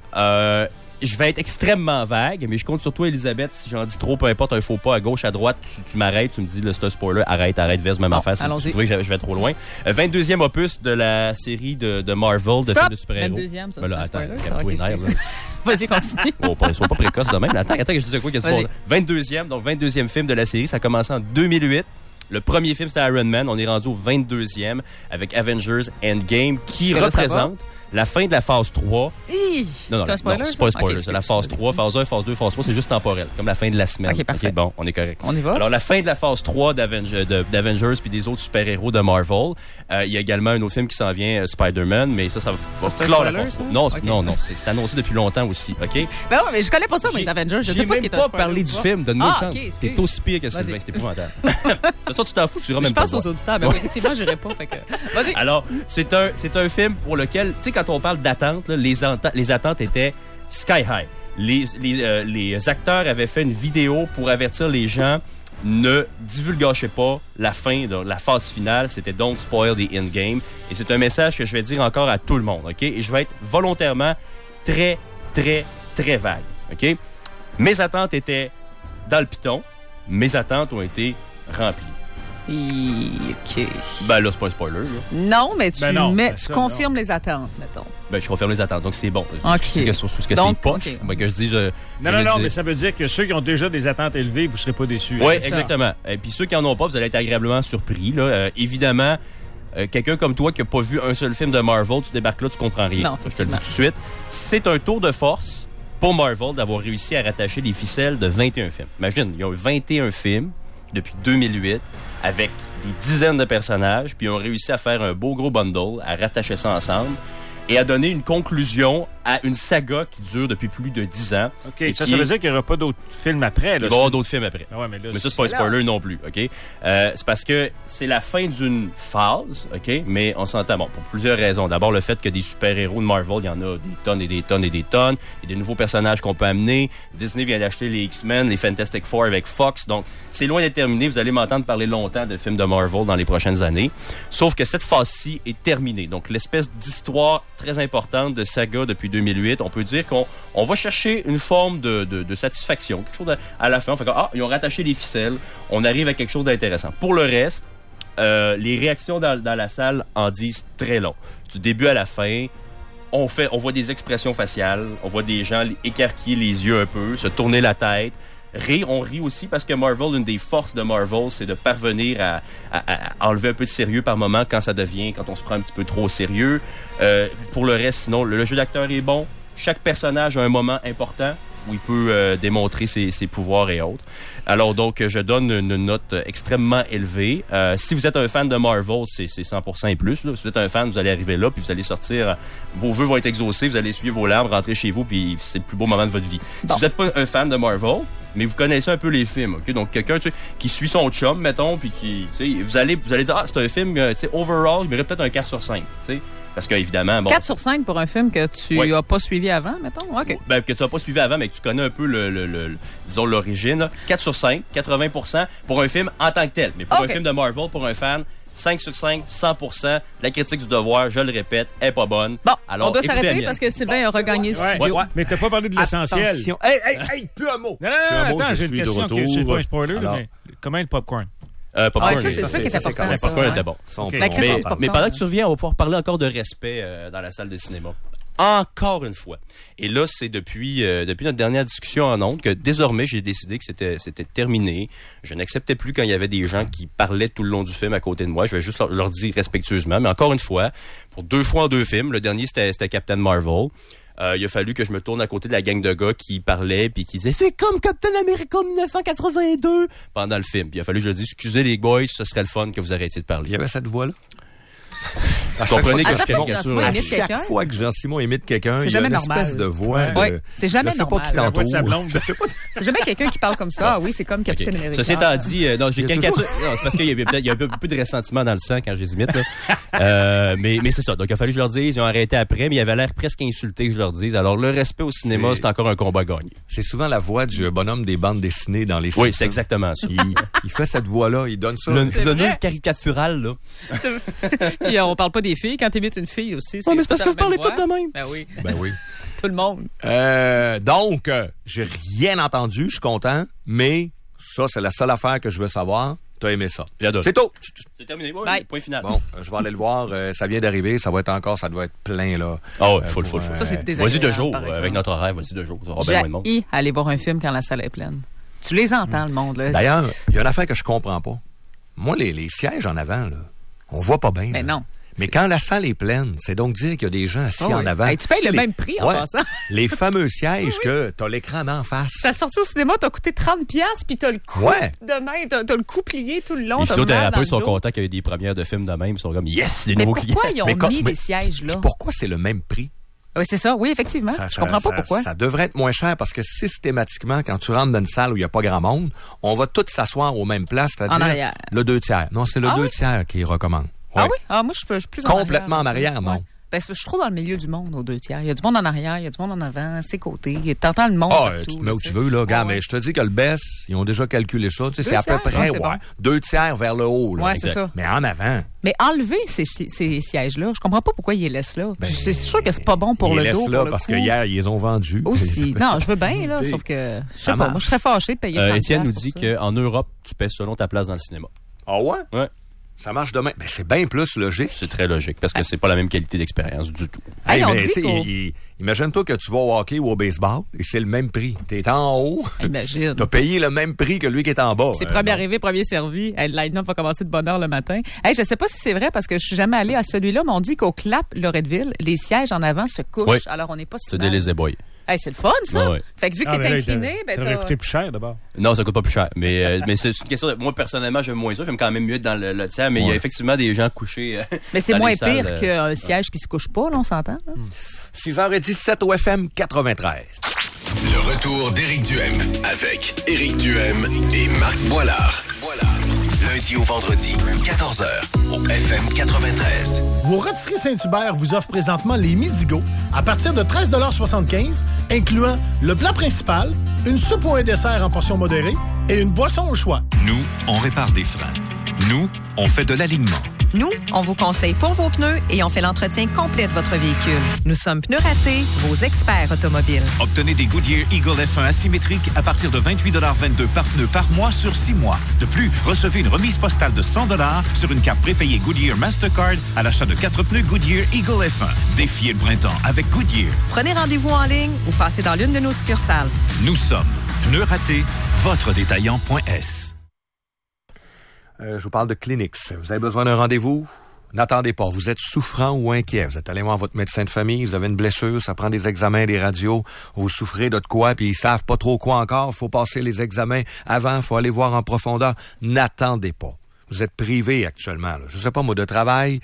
[SPEAKER 6] Je vais être extrêmement vague, mais je compte sur toi, Elisabeth. Si j'en dis trop, peu importe, un faux pas à gauche, à droite, tu m'arrêtes, tu me dis, là, c'est un spoiler, arrête, verse même affaire. Si tu trouves que je vais trop loin. 22e opus de la série de Marvel, de films de super-héros.
[SPEAKER 5] 22e, ça,
[SPEAKER 6] ben là,
[SPEAKER 5] c'est un
[SPEAKER 6] attends,
[SPEAKER 5] spoiler.
[SPEAKER 6] Vas-y,
[SPEAKER 5] continue.
[SPEAKER 6] Sois pas précoce de même. Attends que je dise quoi qu'il y a du 22e, donc 22e film de la série. Ça a commencé en 2008. Le premier film, c'était Iron Man. On est rendu au 22e avec Avengers Endgame qui représente la fin de la phase 3.
[SPEAKER 5] C'est un spoiler?
[SPEAKER 6] C'est pas un spoiler.
[SPEAKER 5] Okay,
[SPEAKER 6] c'est la phase 3, phase 1, phase 2, phase 3. C'est juste temporel, comme la fin de la semaine.
[SPEAKER 5] OK, parfait.
[SPEAKER 6] Bon, on est correct.
[SPEAKER 5] On y va?
[SPEAKER 6] Alors, la fin de la phase 3 d'Avengers puis des autres super-héros de Marvel. Il y a également un autre film qui s'en vient, Spider-Man, mais ça va clore la phase 3. Non, c'est annoncé depuis longtemps aussi, OK?
[SPEAKER 5] Ben ouais, mais je connais pas ça, mais les Avengers. Je sais pas ce qui est un spoiler.
[SPEAKER 6] J'ai même pas parlé du film. Donne-moi une chance.
[SPEAKER 5] OK,
[SPEAKER 6] c'est aussi pire que Sylvain. C'est épouvantable. De toute façon, tu t'en fous, tu iras même pas.
[SPEAKER 5] Je pense aux auditeurs. Ben oui, effectivement, j'irai pas. Vas-y.
[SPEAKER 6] Alors, c'est un film pour lequel, tu sais, quand on parle d'attente, les attentes étaient sky high. Les acteurs avaient fait une vidéo pour avertir les gens, ne divulgâchez pas la fin de la phase finale. C'était Don't Spoil the Endgame. Et c'est un message que je vais dire encore à tout le monde, OK? Et je vais être volontairement très, très, très vague, OK? Mes attentes étaient dans le piton. Mes attentes ont été remplies.
[SPEAKER 5] OK.
[SPEAKER 6] Ben là, c'est pas un spoiler. Là.
[SPEAKER 5] Non, mais tu confirmes les attentes, mettons.
[SPEAKER 6] Ben, je confirme les attentes, donc c'est bon.
[SPEAKER 5] OK.
[SPEAKER 6] Ce que c'est poche.
[SPEAKER 5] Okay.
[SPEAKER 6] Ben, que je dis,
[SPEAKER 7] non, mais ça veut dire que ceux qui ont déjà des attentes élevées, vous ne serez pas déçus.
[SPEAKER 6] Oui, exactement. Et puis ceux qui en ont pas, vous allez être agréablement surpris. Là. Évidemment, quelqu'un comme toi qui n'a pas vu un seul film de Marvel, tu débarques là, tu comprends rien.
[SPEAKER 5] Non,
[SPEAKER 6] je te le dis tout de suite. C'est un tour de force pour Marvel d'avoir réussi à rattacher les ficelles de 21 films. Imagine, ils ont eu 21 films depuis 2008 avec des dizaines de personnages, puis ils ont réussi à faire un beau gros bundle, à rattacher ça ensemble et à donner une conclusion à une saga qui dure depuis plus de 10 ans.
[SPEAKER 7] OK, ça veut dire qu'il n'y aura pas d'autres films après. Là,
[SPEAKER 6] il va y avoir d'autres films après.
[SPEAKER 7] Ah ouais, mais
[SPEAKER 6] ça, c'est pas un spoiler non plus, OK? C'est parce que c'est la fin d'une phase, OK? Mais on s'entend, pour plusieurs raisons. D'abord, le fait que des super-héros de Marvel, il y en a des tonnes et des tonnes et des tonnes. Il y a des nouveaux personnages qu'on peut amener. Disney vient d'acheter les X-Men, les Fantastic Four avec Fox. Donc, c'est loin d'être terminé. Vous allez m'entendre parler longtemps de films de Marvel dans les prochaines années. Sauf que cette phase-ci est terminée. Donc, l'espèce d'histoire très importante de saga depuis 2008, on peut dire qu'on va chercher une forme de satisfaction, quelque chose à la fin. On fait ils ont rattaché les ficelles, on arrive à quelque chose d'intéressant. Pour le reste, les réactions dans la salle en disent très long. Du début à la fin, on voit des expressions faciales, on voit des gens écarquiller les yeux un peu, se tourner la tête. On rit aussi parce que Marvel, une des forces de Marvel, c'est de parvenir à enlever un peu de sérieux par moment quand on se prend un petit peu trop au sérieux. Pour le reste, sinon, le jeu d'acteur est bon. Chaque personnage a un moment important où il peut démontrer ses pouvoirs et autres. Alors donc, je donne une note extrêmement élevée. Si vous êtes un fan de Marvel, c'est 100% et plus. Là. Si vous êtes un fan, vous allez arriver là, puis vous allez sortir, vos vœux vont être exaucés, vous allez essuyer vos larmes, rentrer chez vous, puis c'est le plus beau moment de votre vie. Si vous n'êtes pas un fan de Marvel, mais vous connaissez un peu les films, OK? Donc, quelqu'un qui suit son chum, mettons, puis vous allez dire, c'est un film, overall, il mérite peut-être un 4 sur 5, t'sais? Parce qu'évidemment...
[SPEAKER 5] 4 sur 5 pour un film que tu n'as pas suivi avant, mettons? OK.
[SPEAKER 6] Ben, que tu n'as pas suivi avant, mais que tu connais un peu disons, l'origine. 4 sur 5, 80% pour un film en tant que tel. Mais pour un film de Marvel, pour un fan, 5 sur 5, 100%. La critique du devoir, je le répète, est pas bonne.
[SPEAKER 5] Bon,
[SPEAKER 6] alors,
[SPEAKER 5] on doit s'arrêter parce que Sylvain a regagné ce studio.
[SPEAKER 7] Ouais. Mais t'as pas parlé de l'essentiel.
[SPEAKER 4] Attention. Hey, plus un mot.
[SPEAKER 7] Non, attends, j'ai une question qui est pas un spoiler. Alors... Mais comment le popcorn?
[SPEAKER 6] Popcorn,
[SPEAKER 5] c'est ça qui est important.
[SPEAKER 6] Popcorn était bon.
[SPEAKER 5] La critique du popcorn.
[SPEAKER 6] Mais pendant que tu reviens, on va pouvoir parler encore de respect dans la salle de cinéma. Encore une fois. Et là, c'est depuis notre dernière discussion en ondes que désormais, j'ai décidé que c'était terminé. Je n'acceptais plus quand il y avait des gens qui parlaient tout le long du film à côté de moi. Je vais juste leur dire respectueusement. Mais encore une fois, pour 2 fois en 2 films, le dernier, c'était Captain Marvel. Il a fallu que je me tourne à côté de la gang de gars qui parlaient puis qui disaient « Fais comme Captain America 1982 » pendant le film. Puis il a fallu que je dise « Excusez les boys, ce serait le fun que vous arrêtiez de parler. »
[SPEAKER 4] Il y avait cette voix-là?
[SPEAKER 6] Vous comprenez que
[SPEAKER 5] à chaque
[SPEAKER 4] fois que Jean-Simon imite quelqu'un, il y a une espèce de voix.
[SPEAKER 5] C'est jamais normal.
[SPEAKER 4] Je sais pas qui t'entoure.
[SPEAKER 5] C'est jamais quelqu'un qui parle comme ça. Ah oui, c'est comme Capitaine America.
[SPEAKER 6] Ceci étant dit, non, j'ai caricature. Non, c'est parce qu'il y a un peu de ressentiment dans le sang quand je les imite, là. Mais c'est ça. Donc, il a fallu que je leur dise. Ils ont arrêté après, mais il avait l'air presque insulté que je leur dise. Alors, le respect au cinéma, c'est encore un combat gagné. C'est
[SPEAKER 4] souvent la voix du bonhomme des bandes dessinées dans les
[SPEAKER 6] Oui, c'est exactement ça.
[SPEAKER 4] Il fait cette voix-là, il donne ça.
[SPEAKER 6] Le nœud caricatural, là.
[SPEAKER 5] Puis on parle pas des filles. Quand t'imites une fille aussi,
[SPEAKER 6] c'est parce que vous parlez toutes de même.
[SPEAKER 5] Ben oui.
[SPEAKER 4] Ben oui.
[SPEAKER 5] Tout le monde.
[SPEAKER 4] Donc, j'ai rien entendu, je suis content, mais ça, c'est la seule affaire que je veux savoir. T'as aimé ça.
[SPEAKER 6] J'adore.
[SPEAKER 4] C'est tout.
[SPEAKER 6] C'est terminé. Oui, point final.
[SPEAKER 4] Bon, je vais aller le voir. Ça vient d'arriver. Ça doit être plein, là.
[SPEAKER 6] Ah oui, full.
[SPEAKER 5] Ça, c'est désagréable.
[SPEAKER 6] Vas-y 2 jours. Avec notre horaire, vas-y 2 jours. Ça aura bien moins de monde.
[SPEAKER 5] J'ai aller voir un film quand la salle est pleine. Tu les entends, le monde, là.
[SPEAKER 4] D'ailleurs, il y a une affaire que je comprends pas. Moi, les sièges en avant, là, on voit pas bien.
[SPEAKER 5] Mais non.
[SPEAKER 4] Mais quand la salle est pleine, c'est donc dire qu'il y a des gens assis en avant.
[SPEAKER 5] Hey, tu payes le même prix en passant.
[SPEAKER 4] Les fameux sièges que t'as l'écran en face.
[SPEAKER 5] T'as sorti au cinéma, t'as coûté 30$, puis t'as le cou de même, t'as le cou plié tout le long.
[SPEAKER 6] Les physiothérapeutes sont contents qu'il y ait des premières de films de même. Ils sont comme, yes, des nouveaux clients.
[SPEAKER 5] Mais pourquoi ils ont mis des sièges là?
[SPEAKER 4] Pourquoi c'est le même prix?
[SPEAKER 5] Oui, c'est ça. Oui, effectivement. Je comprends pas pourquoi.
[SPEAKER 4] Ça devrait être moins cher parce que systématiquement, quand tu rentres dans une salle où il n'y a pas grand monde, on va tous s'asseoir aux mêmes places, c'est-à-dire
[SPEAKER 5] en arrière.
[SPEAKER 4] Le 2/3. Non, c'est le 2/3 qui recommande.
[SPEAKER 5] Ouais. Ah oui? Ah, moi, je suis plus
[SPEAKER 4] complètement en arrière, non.
[SPEAKER 5] Ouais. Ben, je suis trop dans le milieu du monde aux 2/3. Il y a du monde en arrière, il y a du monde en avant, ses côtés. T'entends le monde partout.
[SPEAKER 4] Tu te mets où tu veux, là, gars. Mais je te dis que le BES, ils ont déjà calculé ça. Tu sais, c'est à peu près, 2/3 vers le haut, là.
[SPEAKER 5] Ouais, c'est ça.
[SPEAKER 4] Mais en avant.
[SPEAKER 5] Mais enlever ces sièges-là, je comprends pas pourquoi ils les laissent là. C'est sûr que c'est pas bon pour le dos.
[SPEAKER 4] Ils les laissent là parce que hier, ils les ont vendus.
[SPEAKER 5] Aussi. Non, je veux bien, là, sauf que, je sais pas, moi, je serais fâché de payer 30$.
[SPEAKER 6] Étienne nous dit qu'en Europe, tu paies selon ta place dans le cinéma.
[SPEAKER 4] Ah ouais?
[SPEAKER 6] Ouais.
[SPEAKER 4] Ça marche demain. Ben, c'est bien plus logique.
[SPEAKER 6] C'est très logique parce que c'est pas la même qualité d'expérience du tout.
[SPEAKER 4] Imagine-toi que tu vas au hockey ou au baseball et c'est le même prix. T'es en haut.
[SPEAKER 5] Imagine.
[SPEAKER 4] T'as payé le même prix que lui qui est en bas.
[SPEAKER 5] C'est premier arrivé, premier servi. Le line-up va commencer de bonne heure le matin. Je sais pas si c'est vrai parce que je suis jamais allé à celui-là, mais on dit qu'au Clap Loretteville, les sièges en avant se couchent. Oui. Alors on n'est pas si mal.
[SPEAKER 6] C'est des boys.
[SPEAKER 5] C'est le fun, ça. Ouais. Fait que vu que t'es incliné,
[SPEAKER 7] ça aurait coûté plus cher, d'abord.
[SPEAKER 6] Non, ça coûte pas plus cher. Mais c'est une question de... Moi, personnellement, j'aime moins ça. J'aime quand même mieux être dans le tiers, mais il y a effectivement des gens couchés.
[SPEAKER 5] Mais c'est moins pire qu'un siège qui se couche pas, là, on s'entend.
[SPEAKER 4] 6h17 au FM 93.
[SPEAKER 2] Le retour d'Éric Duhem avec Éric Duhem et Marc Boilard. Lundi au vendredi, 14h, au FM 93.
[SPEAKER 8] Vos rôtisseries Saint-Hubert vous offrent présentement les Midigo à partir de 13,75 $, incluant le plat principal, une soupe ou un dessert en portion modérée et une boisson au choix.
[SPEAKER 9] Nous, on répare des freins. Nous, on fait de l'alignement.
[SPEAKER 10] Nous, on vous conseille pour vos pneus et on fait l'entretien complet de votre véhicule. Nous sommes Pneus Ratés, vos experts automobiles.
[SPEAKER 9] Obtenez des Goodyear Eagle F1 asymétriques à partir de 28,22 $ par pneu par mois sur 6 mois. De plus, recevez une remise postale de 100 $ sur une carte prépayée Goodyear Mastercard à l'achat de 4 pneus Goodyear Eagle F1. Défiez le printemps avec Goodyear.
[SPEAKER 10] Prenez rendez-vous en ligne ou passez dans l'une de nos succursales.
[SPEAKER 9] Nous sommes Pneus Ratés, votre détaillant.s.
[SPEAKER 4] Je vous parle de Kleenex. Vous avez besoin d'un rendez-vous? N'attendez pas. Vous êtes souffrant ou inquiet. Vous êtes allé voir votre médecin de famille, vous avez une blessure, ça prend des examens, des radios, vous souffrez de quoi, puis ils savent pas trop quoi encore. Faut passer les examens avant, faut aller voir en profondeur. N'attendez pas. Vous êtes privé actuellement, là. Je sais pas moi, de travail,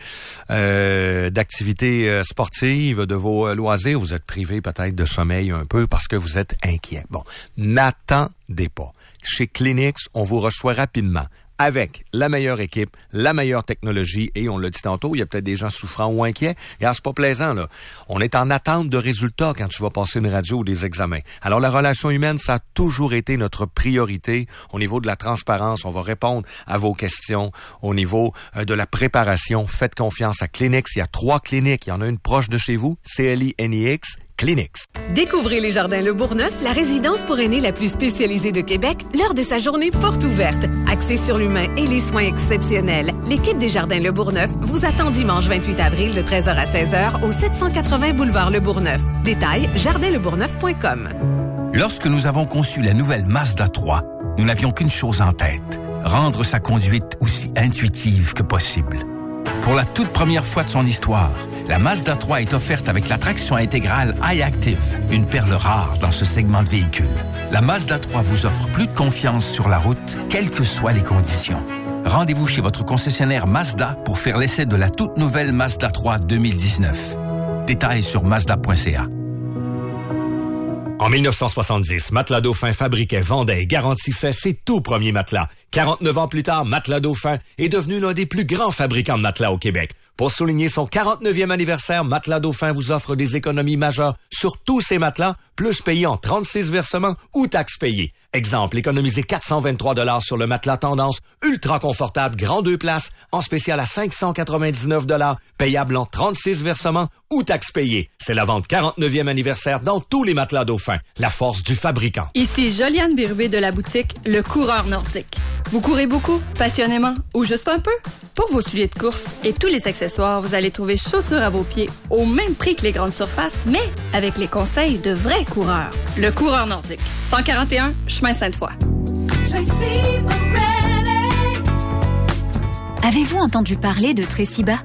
[SPEAKER 4] d'activités sportives, de vos loisirs. Vous êtes privé peut-être de sommeil un peu parce que vous êtes inquiet. Bon, n'attendez pas. Chez Kleenex, on vous reçoit rapidement. Avec la meilleure équipe, la meilleure technologie, et on l'a dit tantôt, il y a peut-être des gens souffrants ou inquiets. Regarde, c'est pas plaisant, là. On est en attente de résultats quand tu vas passer une radio ou des examens. Alors, la relation humaine, ça a toujours été notre priorité. Au niveau de la transparence, on va répondre à vos questions. Au niveau de la préparation, faites confiance à Kleenex. Il y a 3 cliniques. Il y en a une proche de chez vous, CLI-NIX. Kleenex.
[SPEAKER 23] Découvrez les Jardins Le Bourgneuf, la résidence pour aînés la plus spécialisée de Québec, lors de sa journée porte ouverte. Accès
[SPEAKER 3] axé sur l'humain et les soins exceptionnels. L'équipe des Jardins Le Bourgneuf vous attend dimanche 28 avril de 13h à 16h au 780 boulevard Le Bourgneuf. Détail, jardinlebourgneuf.com.
[SPEAKER 1] Lorsque nous avons conçu la nouvelle Mazda 3, nous n'avions qu'une chose en tête, rendre sa conduite aussi intuitive que possible. Pour la toute première fois de son histoire, la Mazda 3 est offerte avec la traction intégrale iActive, une perle rare dans ce segment de véhicule. La Mazda 3 vous offre plus de confiance sur la route, quelles que soient les conditions. Rendez-vous chez votre concessionnaire Mazda pour faire l'essai de la toute nouvelle Mazda 3 2019. Détails sur Mazda.ca.
[SPEAKER 11] En 1970, Matelas Dauphin fabriquait, vendait et garantissait ses tout premiers matelas. 49 ans plus tard, Matelas Dauphin est devenu l'un des plus grands fabricants de matelas au Québec. Pour souligner son 49e anniversaire, Matelas Dauphin vous offre des économies majeures sur tous ses matelas, plus payés en 36 versements ou taxes payées. Exemple, économisez 423 $ sur le matelas Tendance, ultra confortable, grand 2 places, en spécial à 599 $, payable en 36 versements ou taxes payées. C'est la vente 49e anniversaire dans tous les matelas Dauphin. La force du fabricant.
[SPEAKER 12] Ici Joliane Bérubé de la boutique Le Coureur Nordique. Vous courez beaucoup, passionnément ou juste un peu? Pour vos souliers de course et tous les accessoires, vous allez trouver chaussures à vos pieds au même prix que les grandes surfaces, mais avec les conseils de vrais coureurs. Le Coureur Nordique, 141 Chemin Sainte-Foy.
[SPEAKER 24] Avez-vous entendu parler de Tresiba?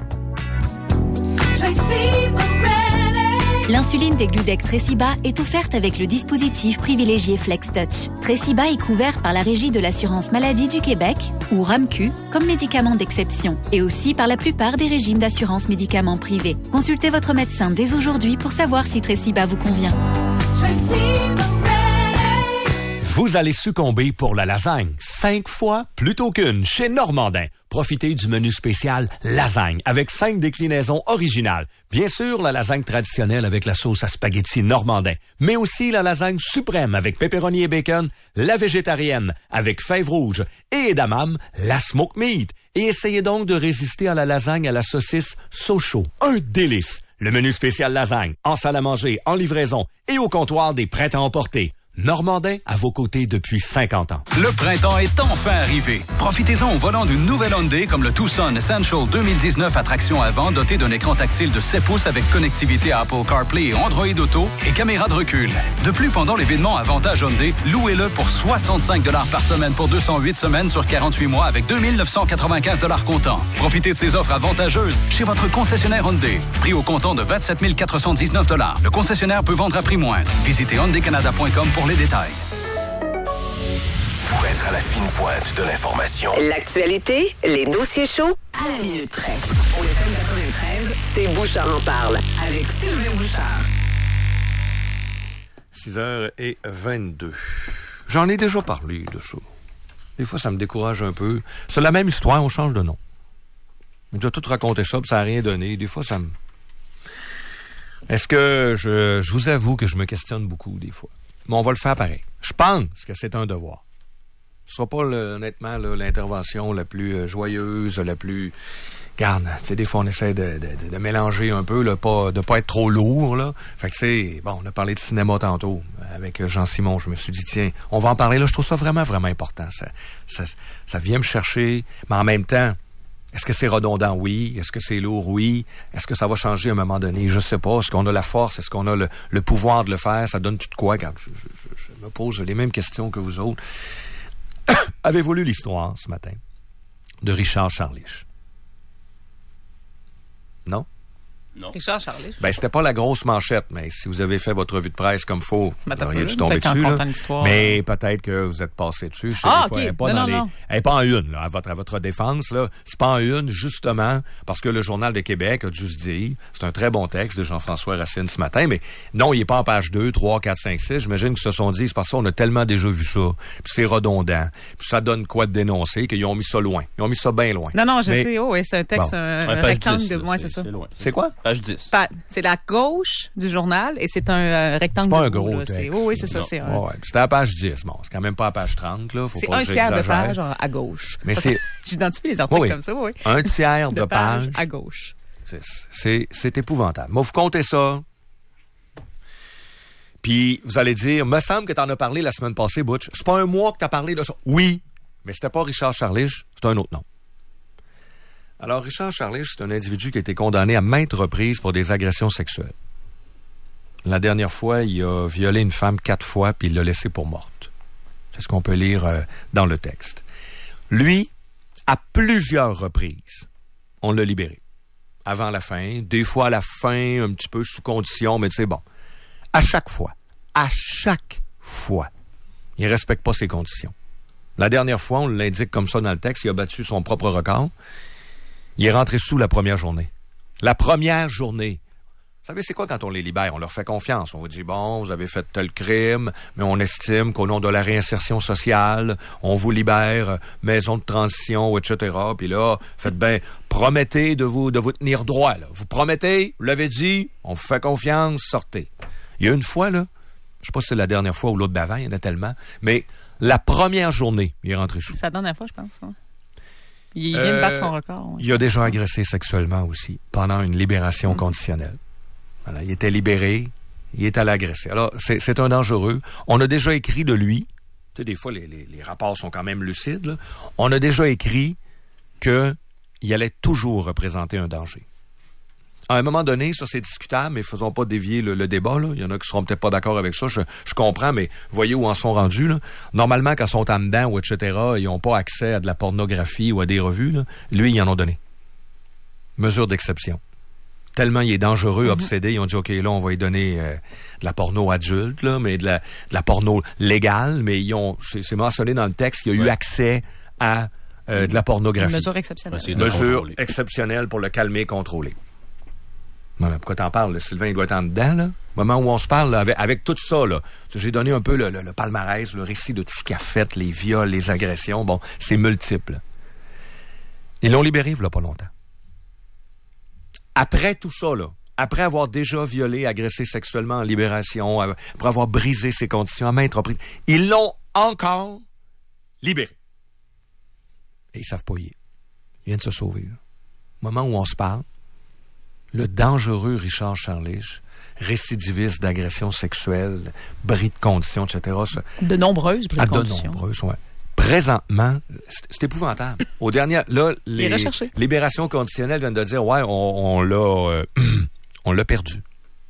[SPEAKER 24] L'insuline des Gludec Tresiba est offerte avec le dispositif privilégié FlexTouch. Tresiba est couvert par la Régie de l'assurance maladie du Québec, ou RAMQ, comme médicament d'exception, et aussi par la plupart des régimes d'assurance médicaments privés. Consultez votre médecin dès aujourd'hui pour savoir si Tresiba vous convient.
[SPEAKER 11] Vous allez succomber pour la lasagne 5 fois plutôt qu'une chez Normandin. Profitez du menu spécial lasagne avec 5 déclinaisons originales. Bien sûr, la lasagne traditionnelle avec la sauce à spaghetti Normandin, mais aussi la lasagne suprême avec pepperoni et bacon, la végétarienne avec fèves rouges et edamame, la smoke meat. Et essayez donc de résister à la lasagne à la saucisse Sochaux. Un délice! Le menu spécial lasagne, en salle à manger, en livraison et au comptoir des prêts à emporter. Normandin à vos côtés depuis 50 ans.
[SPEAKER 19] Le printemps est enfin arrivé. Profitez-en au volant d'une nouvelle Hyundai comme le Tucson Essential 2019 à traction avant doté d'un écran tactile de 7 pouces avec connectivité à Apple CarPlay et Android Auto et caméra de recul. De plus, pendant l'événement Avantage Hyundai, louez-le pour 65 $ par semaine pour 208 semaines sur 48 mois avec 2 995 $ comptant. Profitez de ces offres avantageuses chez votre concessionnaire Hyundai. Prix au comptant de 27 419 $. Le concessionnaire peut vendre à prix moindre. Visitez HyundaiCanada.com pour les détails.
[SPEAKER 2] Pour être à la fine pointe de l'information.
[SPEAKER 3] L'actualité, les dossiers chauds, à la minute près. Au FM 93, c'est Bouchard en parle, avec Sylvain Bouchard.
[SPEAKER 4] 6h22. J'en ai déjà parlé de ça. Des fois, ça me décourage un peu. C'est la même histoire, on change de nom. J'ai déjà tout raconté ça, puis ça n'a rien donné. Des fois, ça me... Est-ce que je vous avoue que je me questionne beaucoup, des fois. Mais on va le faire pareil. Je pense que c'est un devoir. Ce sera pas, honnêtement, l'intervention la plus joyeuse, la plus... Regarde, tu sais, des fois, on essaie de mélanger un peu, là, de pas être trop lourd, là. Fait que c'est... Bon, on a parlé de cinéma tantôt avec Jean-Simon. Je me suis dit, tiens, on va en parler là. Je trouve ça vraiment, vraiment important. Ça vient me chercher, mais en même temps... Est-ce que c'est redondant? Oui. Est-ce que c'est lourd? Oui. Est-ce que ça va changer à un moment donné? Je sais pas. Est-ce qu'on a la force? Est-ce qu'on a le pouvoir de le faire? Ça donne tout de quoi? Regarde, je me pose les mêmes questions que vous autres. Avez-vous lu l'histoire ce matin de Richard Charlich? Non?
[SPEAKER 5] Non. Richard Charlich.
[SPEAKER 4] Ben, c'était pas la grosse manchette, mais si vous avez fait votre revue de presse comme faut, vous auriez dû tomber
[SPEAKER 5] dessus.
[SPEAKER 4] Mais peut-être que vous êtes passé dessus.
[SPEAKER 5] OK. Elle
[SPEAKER 4] n'est pas en une, là, à votre défense, là. C'est pas en une, justement, parce que le Journal de Québec a dû se dire, c'est un très bon texte de Jean-François Racine ce matin, mais non, il est pas en page 2, 3, 4, 5, 6. J'imagine qu'ils se sont dit, c'est parce qu'on a tellement déjà vu ça, puis c'est redondant, puis ça donne quoi de dénoncer, qu'ils ont mis ça loin. Ils ont mis ça bien loin.
[SPEAKER 5] Non, je sais. Oh, oui, c'est un texte, un rectangle de... Ouais, c'est ça.
[SPEAKER 4] C'est quoi?
[SPEAKER 6] Page 10.
[SPEAKER 5] C'est la gauche du journal et c'est un rectangle.
[SPEAKER 4] C'est pas un gros texte.
[SPEAKER 5] Oui, c'est ça. C'est
[SPEAKER 4] c'était à la page 10. Bon, c'est quand même pas à page 30. Là.
[SPEAKER 5] C'est un tiers de page à gauche.
[SPEAKER 4] Mais c'est...
[SPEAKER 5] J'identifie les articles comme ça, oui.
[SPEAKER 4] Un tiers de page
[SPEAKER 5] à gauche.
[SPEAKER 4] C'est épouvantable. Moi, vous comptez ça. Puis, vous allez dire, me semble que tu en as parlé la semaine passée, Butch. C'est pas un mois que tu as parlé de ça. Oui, Mais c'était pas Richard Charlige, c'est un autre nom. Alors, Richard Charlige, c'est un individu qui a été condamné à maintes reprises pour des agressions sexuelles. La dernière fois, il a violé une femme 4 fois, puis il l'a laissée pour morte. C'est ce qu'on peut lire dans le texte. Lui, à plusieurs reprises, on l'a libéré. Avant la fin, des fois à la fin, un petit peu sous condition, mais c'est bon. À chaque fois, il ne respecte pas ses conditions. La dernière fois, on l'indique comme ça dans le texte, il a battu son propre record. Il est rentré sous la première journée. La première journée. Vous savez, c'est quoi quand on les libère? On leur fait confiance. On vous dit, bon, vous avez fait tel crime, mais on estime qu'au nom de la réinsertion sociale, on vous libère, maison de transition, etc. Puis là, faites bien, promettez de vous tenir droit. Là. Vous promettez, vous l'avez dit, on vous fait confiance, sortez. Il y a une fois, là, je sais pas si c'est la dernière fois ou l'autre d'avant, il y en a tellement, mais la première journée, il est rentré sous.
[SPEAKER 5] C'est la dernière fois, je pense. Hein? Il vient de battre son record. Ouais.
[SPEAKER 4] Il a déjà agressé sexuellement aussi, pendant une libération conditionnelle. Voilà, il était libéré, il est allé agresser. Alors, c'est un dangereux. On a déjà écrit de lui, tu sais, des fois, les rapports sont quand même lucides, là. On a déjà écrit qu'il allait toujours représenter un danger. À un moment donné, ça c'est discutable, mais faisons pas dévier le débat, là. Il y en a qui seront peut-être pas d'accord avec ça, je comprends, mais voyez où en sont rendus, là. Normalement, quand ils sont en dedans ou etc., ils n'ont pas accès à de la pornographie ou à des revues, là. Lui, ils en ont donné. Mesure d'exception. Tellement il est dangereux, obsédé, ils ont dit, OK, là, on va lui donner de la porno adulte, là, mais de la porno légale, mais c'est mentionné dans le texte qu'il y a eu accès à de la pornographie.
[SPEAKER 5] Une mesure exceptionnelle.
[SPEAKER 4] Mesure exceptionnelle pour le calmer et contrôler. Ouais, pourquoi t'en parles, là? Sylvain, il doit être en dedans, là. Au moment où on se parle, là, avec tout ça, là. J'ai donné un peu le palmarès, le récit de tout ce qu'il a fait, les viols, les agressions. Bon, c'est multiple. Ils l'ont libéré, il y a pas longtemps. Après tout ça, là, après avoir déjà violé, agressé sexuellement en libération, après avoir brisé ses conditions à maintes reprises, ils l'ont encore libéré. Et ils savent pas y est. Ils viennent se sauver, là. Au moment où on se parle, le dangereux Richard Charlige, récidiviste d'agression sexuelle, bris de conditions, etc.
[SPEAKER 5] De nombreuses bris de conditions.
[SPEAKER 4] De nombreuses, oui. Présentement, c'est épouvantable. Au dernier, là, les libérations conditionnelles viennent de dire, ouais, on l'a perdu.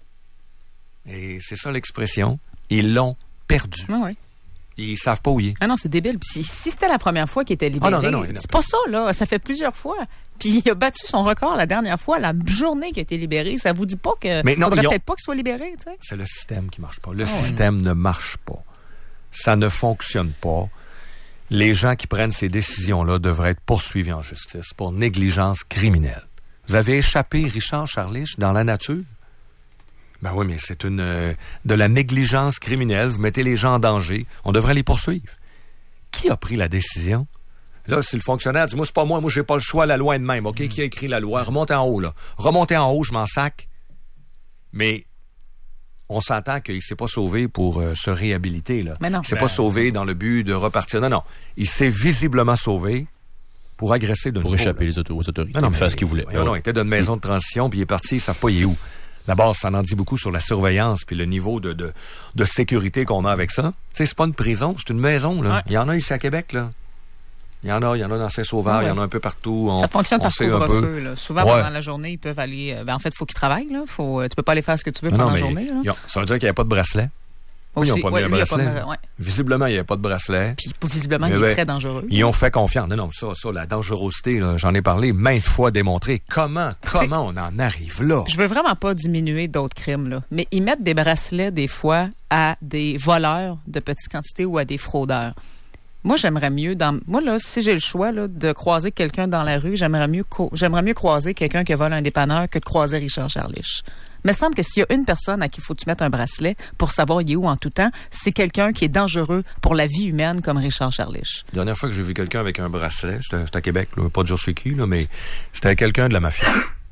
[SPEAKER 4] Et c'est ça l'expression. Ils l'ont perdu.
[SPEAKER 5] Ah ouais.
[SPEAKER 4] Ils savent pas où il est.
[SPEAKER 5] Ah non, c'est débile. Puis si c'était la première fois qu'il était libéré, c'est pas ça, là. Ça fait plusieurs fois. Puis il a battu son record la dernière fois, la journée qu'il a été libéré. Ça vous dit pas que faudrait peut-être pas qu'il soit libéré, tu sais?
[SPEAKER 4] C'est le système qui marche pas. Le système ne marche pas. Ça ne fonctionne pas. Les gens qui prennent ces décisions-là devraient être poursuivis en justice pour négligence criminelle. Vous avez échappé Richard Charlige dans la nature? Ben oui, mais c'est de la négligence criminelle. Vous mettez les gens en danger. On devrait les poursuivre. Qui a pris la décision? Là, si le fonctionnaire dit, moi, c'est pas moi, j'ai pas le choix, la loi est de même. OK, qui a écrit la loi? Remontez en haut, là. Remontez en haut, je m'en sac. Mais on s'entend qu'il s'est pas sauvé pour se réhabiliter, là.
[SPEAKER 5] Mais non.
[SPEAKER 4] Il s'est pas sauvé dans le but de repartir. Non. Il s'est visiblement sauvé pour agresser de nouveau.
[SPEAKER 6] Pour échapper aux autorités.
[SPEAKER 4] Non,
[SPEAKER 6] faire ce qu'il voulait.
[SPEAKER 4] Non, il était dans une maison de transition, puis il est parti, ils savent pas il est où. D'abord, ça en dit beaucoup sur la surveillance puis le niveau de sécurité qu'on a avec ça. Tu sais, c'est pas une prison, c'est une maison, là. Ouais. Il y en a ici à Québec, là. Il y en a dans Saint-Sauveur, il y en a un peu partout.
[SPEAKER 5] Ça fonctionne par couvre-feu, là. Souvent, pendant la journée, ils peuvent aller... en fait, il faut qu'ils travaillent, là. Tu peux pas aller faire ce que tu veux pendant la journée, là.
[SPEAKER 4] Ça veut dire qu'il n'y avait pas de bracelet. Ils n'ont pas mis un bracelet. Visiblement, il n'y avait pas de bracelet.
[SPEAKER 5] Puis, visiblement, il est très dangereux.
[SPEAKER 4] Ils ont fait confiance. Non, ça, la dangerosité, là, j'en ai parlé maintes fois démontré. Comment on en arrive là?
[SPEAKER 5] Je veux vraiment pas diminuer d'autres crimes, là. Mais ils mettent des bracelets, des fois, à des voleurs de petites quantités ou à des fraudeurs. Moi, j'aimerais mieux, moi, là, si j'ai le choix, là, de croiser quelqu'un dans la rue, j'aimerais mieux croiser quelqu'un qui vole un dépanneur que de croiser Richard Charlige. Mais il me semble que s'il y a une personne à qui il faut que tu mettes un bracelet pour savoir il est où en tout temps, c'est quelqu'un qui est dangereux pour la vie humaine comme Richard Charlige.
[SPEAKER 4] La dernière fois que j'ai vu quelqu'un avec un bracelet, c'était à Québec, là, pas dire c'est qui, là, mais c'était quelqu'un de la mafia.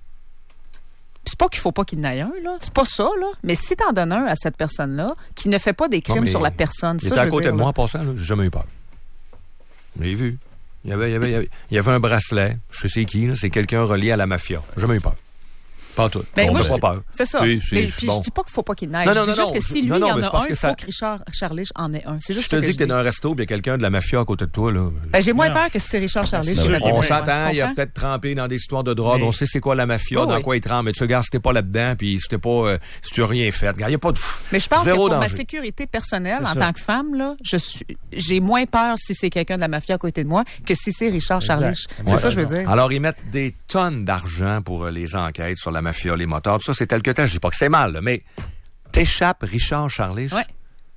[SPEAKER 5] C'est pas qu'il faut pas qu'il y en ait un, là. C'est pas ça, là. Mais si t'en donnes un à cette personne-là, qui ne fait pas des crimes sur la personne,
[SPEAKER 4] il était à côté de moi en passant, là, j'ai jamais eu peur. Je l'ai vu. Il y avait un bracelet. Je sais qui, là. C'est quelqu'un relié à la mafia. J'ai jamais eu peur. Pas tout.
[SPEAKER 5] Ben,
[SPEAKER 4] on
[SPEAKER 5] moi,
[SPEAKER 4] n'a pas peur.
[SPEAKER 5] C'est ça.
[SPEAKER 4] Puis,
[SPEAKER 5] mais
[SPEAKER 4] bon.
[SPEAKER 5] je dis pas qu'il faut pas qu'il neige.
[SPEAKER 4] Non,
[SPEAKER 5] je
[SPEAKER 4] non,
[SPEAKER 5] dis juste
[SPEAKER 4] non,
[SPEAKER 5] que si lui,
[SPEAKER 4] non,
[SPEAKER 5] il y
[SPEAKER 4] non,
[SPEAKER 5] en
[SPEAKER 4] mais c'est
[SPEAKER 5] a
[SPEAKER 4] parce
[SPEAKER 5] un,
[SPEAKER 4] que
[SPEAKER 5] il
[SPEAKER 4] ça-
[SPEAKER 5] faut que Richard Charlich en ait un. C'est juste
[SPEAKER 4] Je te
[SPEAKER 5] ce
[SPEAKER 4] dis que
[SPEAKER 5] je
[SPEAKER 4] t'es dans un resto, puis il y a quelqu'un de la mafia à côté de toi, là.
[SPEAKER 5] Ben, j'ai moins peur que si c'est Richard Charlich.
[SPEAKER 4] On s'entend, il a peut-être trempé dans des histoires de drogue. On sait c'est quoi la mafia, dans quoi il trempe. Mais tu regardes, si t'es pas là-dedans, puis si t'es pas, si tu as rien fait. Regarde, il n'y a pas de.
[SPEAKER 5] Mais je pense que
[SPEAKER 4] zéro
[SPEAKER 5] pour ma
[SPEAKER 4] danger.
[SPEAKER 5] sécurité personnelle,
[SPEAKER 4] C'est
[SPEAKER 5] en
[SPEAKER 4] ça.
[SPEAKER 5] tant que femme, là, j'ai moins peur si c'est quelqu'un de la mafia à côté de moi que si c'est Richard Charlich. C'est ça que je veux dire.
[SPEAKER 4] Alors, ils mettent des tonnes d'argent pour les enquêtes sur la mafia, les moteurs, tout ça, c'est tel que tel. Je dis pas que c'est mal, là, mais t'échappes Richard Charlich.
[SPEAKER 5] Ouais.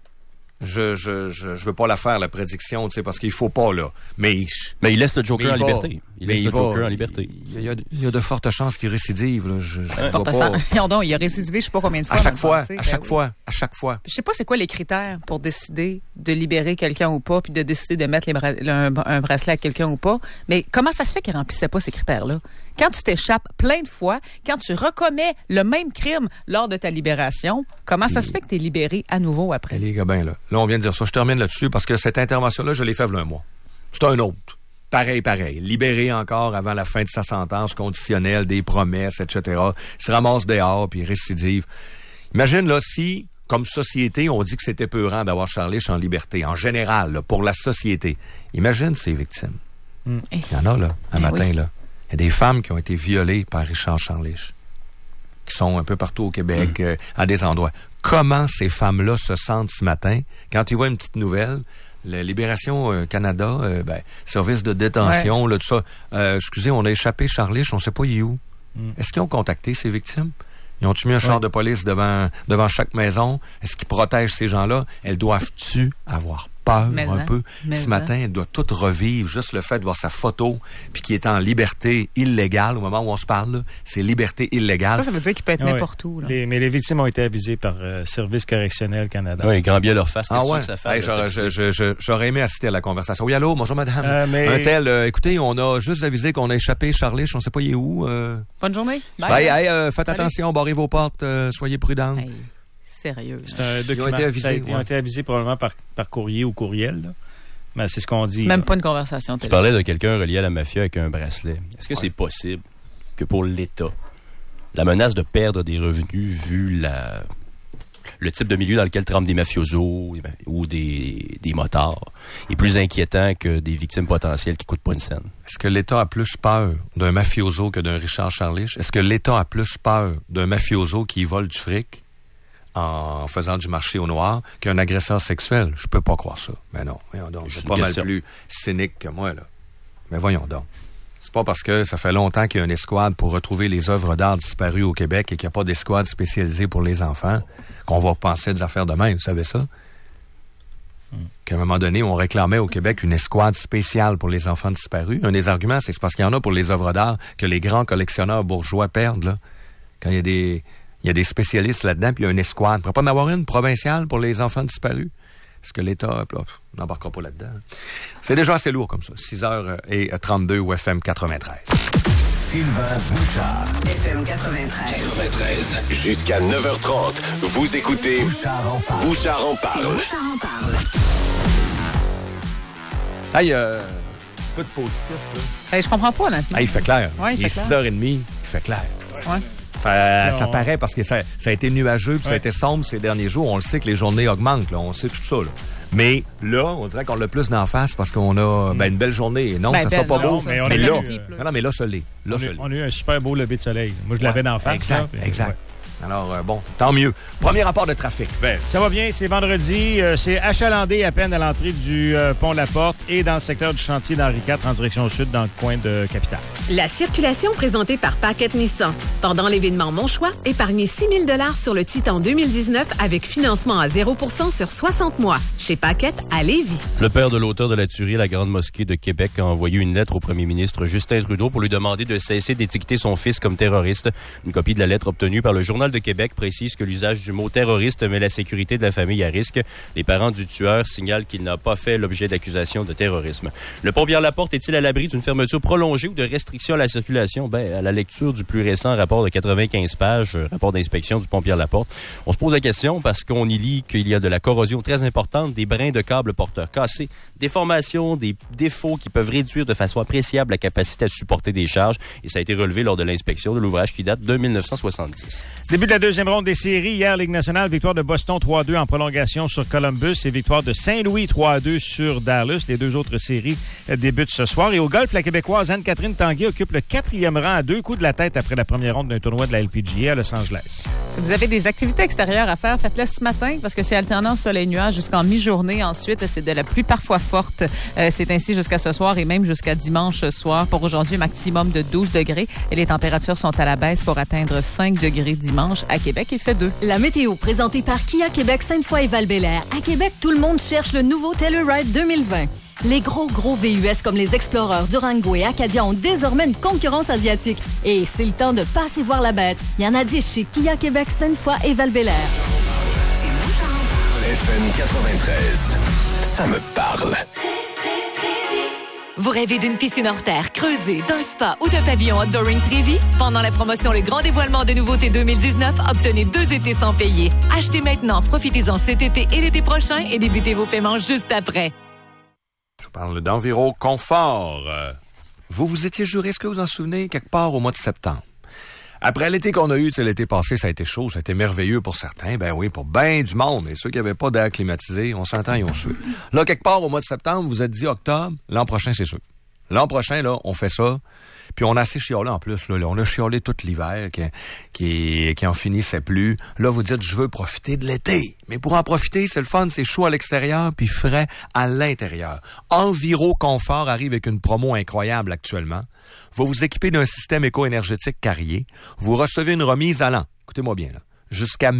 [SPEAKER 4] Je veux pas la faire, la prédiction, tu sais, parce qu'il faut pas, là. Mais
[SPEAKER 6] il laisse le Joker en liberté. Il laisse le Joker en liberté.
[SPEAKER 4] Il y a de fortes chances qu'il récidive, là. Je
[SPEAKER 5] Forte
[SPEAKER 4] vois pas.
[SPEAKER 5] Pardon, il a récidivé je sais pas combien de fois.
[SPEAKER 4] À chaque
[SPEAKER 5] dans le
[SPEAKER 4] fois,
[SPEAKER 5] passé.
[SPEAKER 4] à
[SPEAKER 5] Ben
[SPEAKER 4] chaque
[SPEAKER 5] oui.
[SPEAKER 4] fois, à chaque fois.
[SPEAKER 5] Je sais pas c'est quoi les critères pour décider de libérer quelqu'un ou pas, puis de décider de mettre un bracelet à quelqu'un ou pas. Mais comment ça se fait qu'il remplissait pas ces critères-là? Quand tu t'échappes plein de fois, quand tu recommets le même crime lors de ta libération, comment ça se fait que tu es libéré à nouveau après?
[SPEAKER 4] Les gars, ben là, on vient de dire ça. Je termine là-dessus parce que cette intervention-là, je l'ai fait il y a un mois. C'est un autre. Pareil. Libéré encore avant la fin de sa sentence conditionnelle, des promesses, etc. Il se ramasse dehors, puis récidive. Imagine, là, si, comme société, on dit que c'est épeurant d'avoir Charlich en liberté, en général, là, pour la société. Imagine ces victimes. Il y en a, là, un matin,
[SPEAKER 5] oui.
[SPEAKER 4] là. Il y a des femmes qui ont été violées par Richard Charlich, qui sont un peu partout au Québec, à des endroits. Comment ces femmes-là se sentent ce matin quand ils voient une petite nouvelle? La Libération Canada, service de détention, là, tout ça. Excusez, on a échappé Charlich, on ne sait pas il est où. Est-ce qu'ils ont contacté ces victimes? Ils ont-tu mis un char de police devant chaque maison? Est-ce qu'ils protègent ces gens-là? Elles doivent-tu avoir peur un peu? Ce matin, elle doit tout revivre. Juste le fait de voir sa photo, puis qui est en liberté illégale au moment où on se parle, là, c'est liberté illégale.
[SPEAKER 5] Ça veut dire qu'il peut être n'importe où. Là.
[SPEAKER 7] Mais les victimes ont été avisées par Service correctionnel Canada.
[SPEAKER 6] Oui, grand bien leur face.
[SPEAKER 4] Ah ouais?
[SPEAKER 6] Que ça fait,
[SPEAKER 4] J'aurais aimé assister à la conversation. Oui, allô, bonjour madame.
[SPEAKER 7] Mais...
[SPEAKER 4] Un tel, écoutez, on a juste avisé qu'on a échappé Charlich, on ne sait pas il est où.
[SPEAKER 5] Bonne journée.
[SPEAKER 4] Faites attention, barrez vos portes, soyez prudents.
[SPEAKER 5] Hey, sérieux.
[SPEAKER 7] C'est un document.
[SPEAKER 4] Ils ont été avisés.
[SPEAKER 7] Ils ont été avisés probablement par courrier ou courriel. Là. Mais c'est ce qu'on dit.
[SPEAKER 5] C'est même pas une conversation
[SPEAKER 6] Tu parlais de quelqu'un relié à la mafia avec un bracelet. Est-ce que c'est possible que pour l'État, la menace de perdre des revenus vu le type de milieu dans lequel trempent des mafiosos ou des motards est plus inquiétant que des victimes potentielles qui coûtent pas une scène?
[SPEAKER 4] Est-ce que l'État a plus peur d'un mafioso que d'un Richard Charlich? Est-ce que l'État a plus peur d'un mafioso qui vole du fric en faisant du marché au noir qu'un agresseur sexuel? Je peux pas croire ça. Mais non, voyons donc. C'est pas mal plus cynique que moi, là. Mais voyons donc. C'est pas parce que ça fait longtemps qu'il y a une escouade pour retrouver les œuvres d'art disparues au Québec et qu'il n'y a pas d'escouade spécialisée pour les enfants qu'on va penser des affaires de même. Vous savez ça? Qu'à un moment donné, on réclamait au Québec une escouade spéciale pour les enfants disparus. Un des arguments, c'est parce qu'il y en a pour les œuvres d'art que les grands collectionneurs bourgeois perdent, là. Quand il y a des spécialistes là-dedans, puis il y a une escouade. Il ne pourrait pas en avoir une provinciale pour les enfants disparus? Est-ce que l'État n'embarquera pas là-dedans? C'est déjà assez lourd comme ça. 6h32 ou FM 93.
[SPEAKER 2] Sylvain Bouchard.
[SPEAKER 13] FM 93.
[SPEAKER 2] Jusqu'à 9h30, vous écoutez Bouchard en parle.
[SPEAKER 4] Hey, un peu de positif, là.
[SPEAKER 5] Hey, je comprends pas, honnêtement.
[SPEAKER 4] Hey, il fait clair.
[SPEAKER 5] Ouais,
[SPEAKER 4] il est 6h30, il fait clair.
[SPEAKER 5] Ouais.
[SPEAKER 4] Ça paraît parce que ça a été nuageux puis ça a été sombre ces derniers jours. On le sait que les journées augmentent, là. On sait tout ça, là. Mais là, on dirait qu'on l'a plus d'en face parce qu'on a une belle journée. Non, ça sera pas beau.
[SPEAKER 7] Mais
[SPEAKER 4] mais
[SPEAKER 7] là,
[SPEAKER 4] mais là, ça l'est.
[SPEAKER 7] On a eu un super beau lever de soleil. Moi, je l'avais d'en face.
[SPEAKER 4] Exact.
[SPEAKER 7] Ouais.
[SPEAKER 4] Alors, bon, tant mieux. Premier rapport de trafic.
[SPEAKER 7] Ça va bien, c'est vendredi. C'est achalandé à peine à l'entrée du pont La Porte et dans le secteur du chantier d'Henri IV en direction sud, dans le coin de Capitale.
[SPEAKER 3] La circulation présentée par Paquette Nissan. Pendant l'événement Mon Choix, épargnez 6 000 sur le Titan 2019 avec financement à 0% sur 60 mois. Chez Paquette, à Lévis.
[SPEAKER 6] Le père de l'auteur de la tuerie à la Grande Mosquée de Québec a envoyé une lettre au premier ministre Justin Trudeau pour lui demander de cesser d'étiqueter son fils comme terroriste. Une copie de la lettre obtenue par le Journal de Québec précise que l'usage du mot terroriste met la sécurité de la famille à risque. Les parents du tueur signalent qu'il n'a pas fait l'objet d'accusations de terrorisme. Le pont Pierre-Laporte est-il à l'abri d'une fermeture prolongée ou de restriction à la circulation? À la lecture du plus récent rapport de 95 pages, rapport d'inspection du pont Pierre-Laporte, on se pose la question parce qu'on y lit qu'il y a de la corrosion très importante présente des brins de câbles porteurs cassés, déformations, des défauts qui peuvent réduire de façon appréciable la capacité à supporter des charges. Et ça a été relevé lors de l'inspection de l'ouvrage qui date de 1970.
[SPEAKER 7] Début de la deuxième ronde des séries. Hier, Ligue nationale, victoire de Boston 3-2 en prolongation sur Columbus et victoire de Saint-Louis 3-2 sur Dallas. Les deux autres séries débutent ce soir. Et au golf, la Québécoise Anne-Catherine Tanguay occupe le 4e rang à 2 coups de la tête après la première ronde d'un tournoi de la LPGA à Los Angeles.
[SPEAKER 5] Si vous avez des activités extérieures à faire, faites-les ce matin parce que c'est alternant soleil-nuage jusqu'en mi-journée. Ensuite, c'est de la pluie parfois forte. C'est ainsi jusqu'à ce soir et même jusqu'à dimanche soir. Pour aujourd'hui, maximum de 12 degrés et les températures sont à la baisse pour atteindre 5 degrés dimanche. À Québec, il fait 2.
[SPEAKER 14] La météo présentée par Kia Québec Sainte-Foy et Val-Bélair. À Québec, tout le monde cherche le nouveau Telluride 2020. Les gros VUS comme les Explorer, Durango et Acadia ont désormais une concurrence asiatique. Et c'est le temps de passer voir la bête. Il y en a 10 chez Kia Québec, Sainte-Foy et Val-Bélair.
[SPEAKER 2] FM 93, ça me parle.
[SPEAKER 26] Vous rêvez d'une piscine hors terre creusée, d'un spa ou d'un pavillon outdooring Trévis? Pendant la promotion Le Grand Dévoilement de Nouveautés 2019, obtenez 2 étés sans payer. Achetez maintenant, profitez-en cet été et l'été prochain et débutez vos paiements juste après.
[SPEAKER 4] Je parle d'Enviro Confort. Vous vous étiez juré, est-ce que vous en souvenez, quelque part au mois de septembre? Après l'été qu'on a eu, l'été passé, ça a été chaud, ça a été merveilleux pour certains. Ben oui, pour bien du monde. Et ceux qui n'avaient pas d'air climatisé, on s'entend, ils ont sué. Là, quelque part au mois de septembre, vous êtes dit octobre, l'an prochain, c'est sûr. L'an prochain, là, on fait ça. Puis on a assez chiolé en plus. Là. On a chiolé tout l'hiver qui en finissait plus. Là, vous dites, je veux profiter de l'été. Mais pour en profiter, c'est le fun, c'est chaud à l'extérieur puis frais à l'intérieur. Enviro Confort arrive avec une promo incroyable actuellement. Va vous équiper d'un système éco-énergétique Carrier. Vous recevez une remise allant, écoutez-moi bien, là, jusqu'à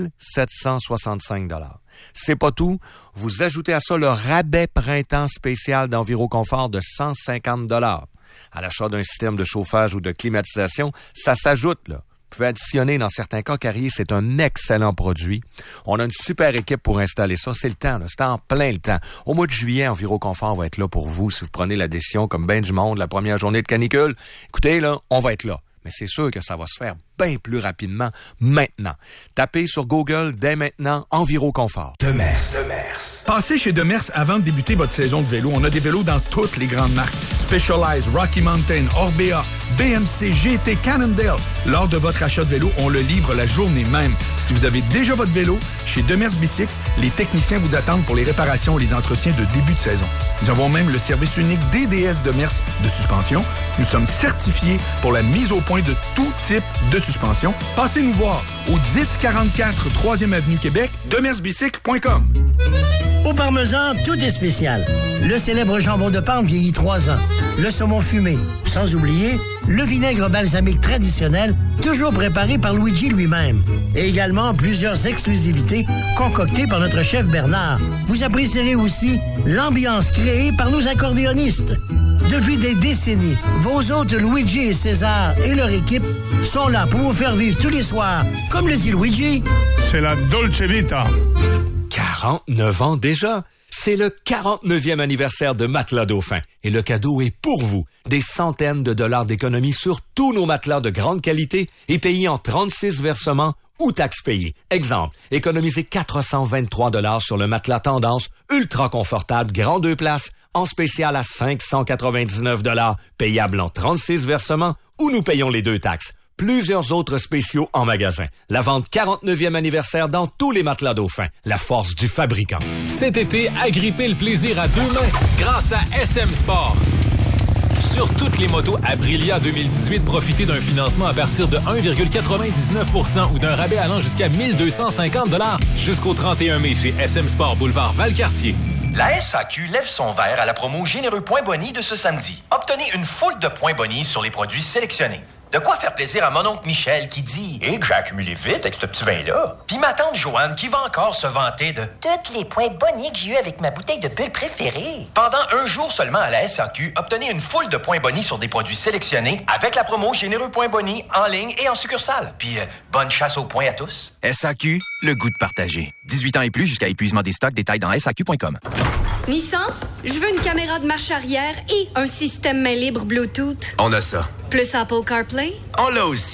[SPEAKER 4] 1765 $. C'est pas tout. Vous ajoutez à ça le rabais printemps spécial d'Enviro Confort de 150 $. À l'achat d'un système de chauffage ou de climatisation, ça s'ajoute, là. Vous pouvez additionner dans certains cas. Carrier, c'est un excellent produit. On a une super équipe pour installer ça. C'est le temps, là. C'est en plein le temps. Au mois de juillet, Enviro Confort va être là pour vous si vous prenez la décision, comme bien du monde, la première journée de canicule. Écoutez, là, on va être là. Mais c'est sûr que ça va se faire bien plus rapidement maintenant. Tapez sur Google dès maintenant Enviro Confort.
[SPEAKER 21] Demers. Passez chez Demers avant de débuter votre saison de vélo. On a des vélos dans toutes les grandes marques. Specialized, Rocky Mountain, Orbea, BMC, GT, Cannondale. Lors de votre achat de vélo, on le livre la journée même. Si vous avez déjà votre vélo, chez Demers Bicycle, les techniciens vous attendent pour les réparations et les entretiens de début de saison. Nous avons même le service unique DDS Demers de suspension. Nous sommes certifiés pour la mise au point de tout type de suspension. Passez nous voir au 1044 3e Avenue Québec, demersbicycle.com.
[SPEAKER 15] Au Parmesan, tout est spécial. Le célèbre jambon de Parme vieillit 3 ans. Le saumon fumé. Sans oublier, le vinaigre balsamique traditionnel, toujours préparé par Luigi lui-même. Et également plusieurs exclusivités concoctées par notre chef Bernard. Vous apprécierez aussi l'ambiance créée par nos accordéonistes. Depuis des décennies, vos hôtes Luigi et César et leur équipe sont là pour vous faire vivre tous les soirs, comme le dit Luigi.
[SPEAKER 21] C'est la Dolce Vita.
[SPEAKER 11] 49 ans déjà. C'est le 49e anniversaire de Matelas Dauphin. Et le cadeau est pour vous. Des centaines de dollars d'économie sur tous nos matelas de grande qualité et payés en 36 versements ou taxes payées. Exemple, économisez 423 $ sur le matelas Tendance, ultra confortable, grand 2 places, en spécial à 599 $, payable en 36 versements ou nous payons les 2 taxes. Plusieurs autres spéciaux en magasin. La vente 49e anniversaire dans tous les matelas Dauphin. La force du fabricant.
[SPEAKER 16] Cet été, agrippez le plaisir à 2 mains grâce à SM Sport. Sur toutes les motos Aprilia 2018, profitez d'un financement à partir de 1,99% ou d'un rabais allant jusqu'à 1250 $ jusqu'au 31 mai chez SM Sport Boulevard Valcartier.
[SPEAKER 17] La SAQ lève son verre à la promo Généreux Points Boni de ce samedi. Obtenez une foule de points boni sur les produits sélectionnés. De quoi faire plaisir à mon oncle Michel qui dit « Et que j'ai accumulé vite avec ce petit vin-là. » Puis ma tante Joanne qui va encore se vanter de « Tous les points bonis que j'ai eu avec ma bouteille de bulle préférée. » Pendant un jour seulement à la SAQ, obtenez une foule de points bonis sur des produits sélectionnés avec la promo Généreux Points Boni en ligne et en succursale. Puis bonne chasse aux points à tous.
[SPEAKER 18] SAQ, le goût de partager. 18 ans et plus jusqu'à épuisement des stocks. Détails dans SAQ.com.
[SPEAKER 20] Nissan, je veux une caméra de marche arrière et un système main libre Bluetooth.
[SPEAKER 18] On a ça.
[SPEAKER 20] Plus Apple CarPlay.
[SPEAKER 18] On l'a aussi.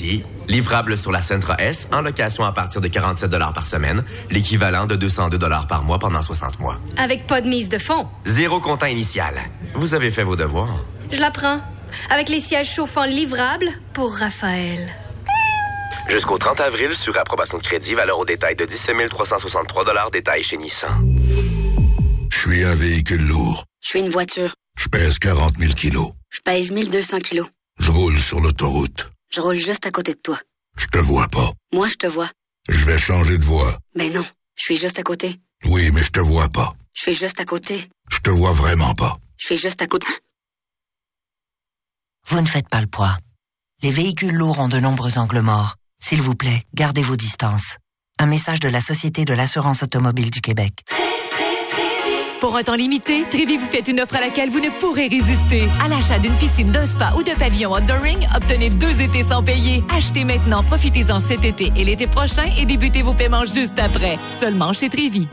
[SPEAKER 8] Livrable sur la Sentra S, en location à partir de 47 $ par semaine, l'équivalent de 202 $ par mois pendant 60 mois.
[SPEAKER 20] Avec pas de mise de fonds.
[SPEAKER 8] 0 comptant initial. Vous avez fait vos devoirs.
[SPEAKER 20] Je la prends. Avec les sièges chauffants livrables pour Raphaël.
[SPEAKER 8] Jusqu'au 30 avril, sur approbation de crédit, valeur au détail de 17 363 $, détail chez Nissan.
[SPEAKER 9] Je suis un véhicule lourd.
[SPEAKER 10] Je suis une voiture.
[SPEAKER 9] Je pèse 40 000 kilos.
[SPEAKER 10] Je pèse 1200 kilos.
[SPEAKER 9] Je roule sur l'autoroute.
[SPEAKER 10] Je roule juste à côté de toi.
[SPEAKER 9] Je te vois pas.
[SPEAKER 10] Moi, je te vois.
[SPEAKER 9] Je vais changer de voie.
[SPEAKER 10] Ben non, je suis juste à côté.
[SPEAKER 9] Oui, mais je te vois pas.
[SPEAKER 10] Je suis juste à côté.
[SPEAKER 9] Je te vois vraiment pas.
[SPEAKER 10] Je suis juste à côté.
[SPEAKER 22] Vous ne faites pas le poids. Les véhicules lourds ont de nombreux angles morts. S'il vous plaît, gardez vos distances. Un message de la Société de l'assurance automobile du Québec.
[SPEAKER 26] Pour un temps limité, Trévis vous fait une offre à laquelle vous ne pourrez résister. À l'achat d'une piscine, d'un spa ou de pavillon outdooring, obtenez 2 étés sans payer. Achetez maintenant, profitez-en cet été et l'été prochain et débutez vos paiements juste après. Seulement chez Trévis.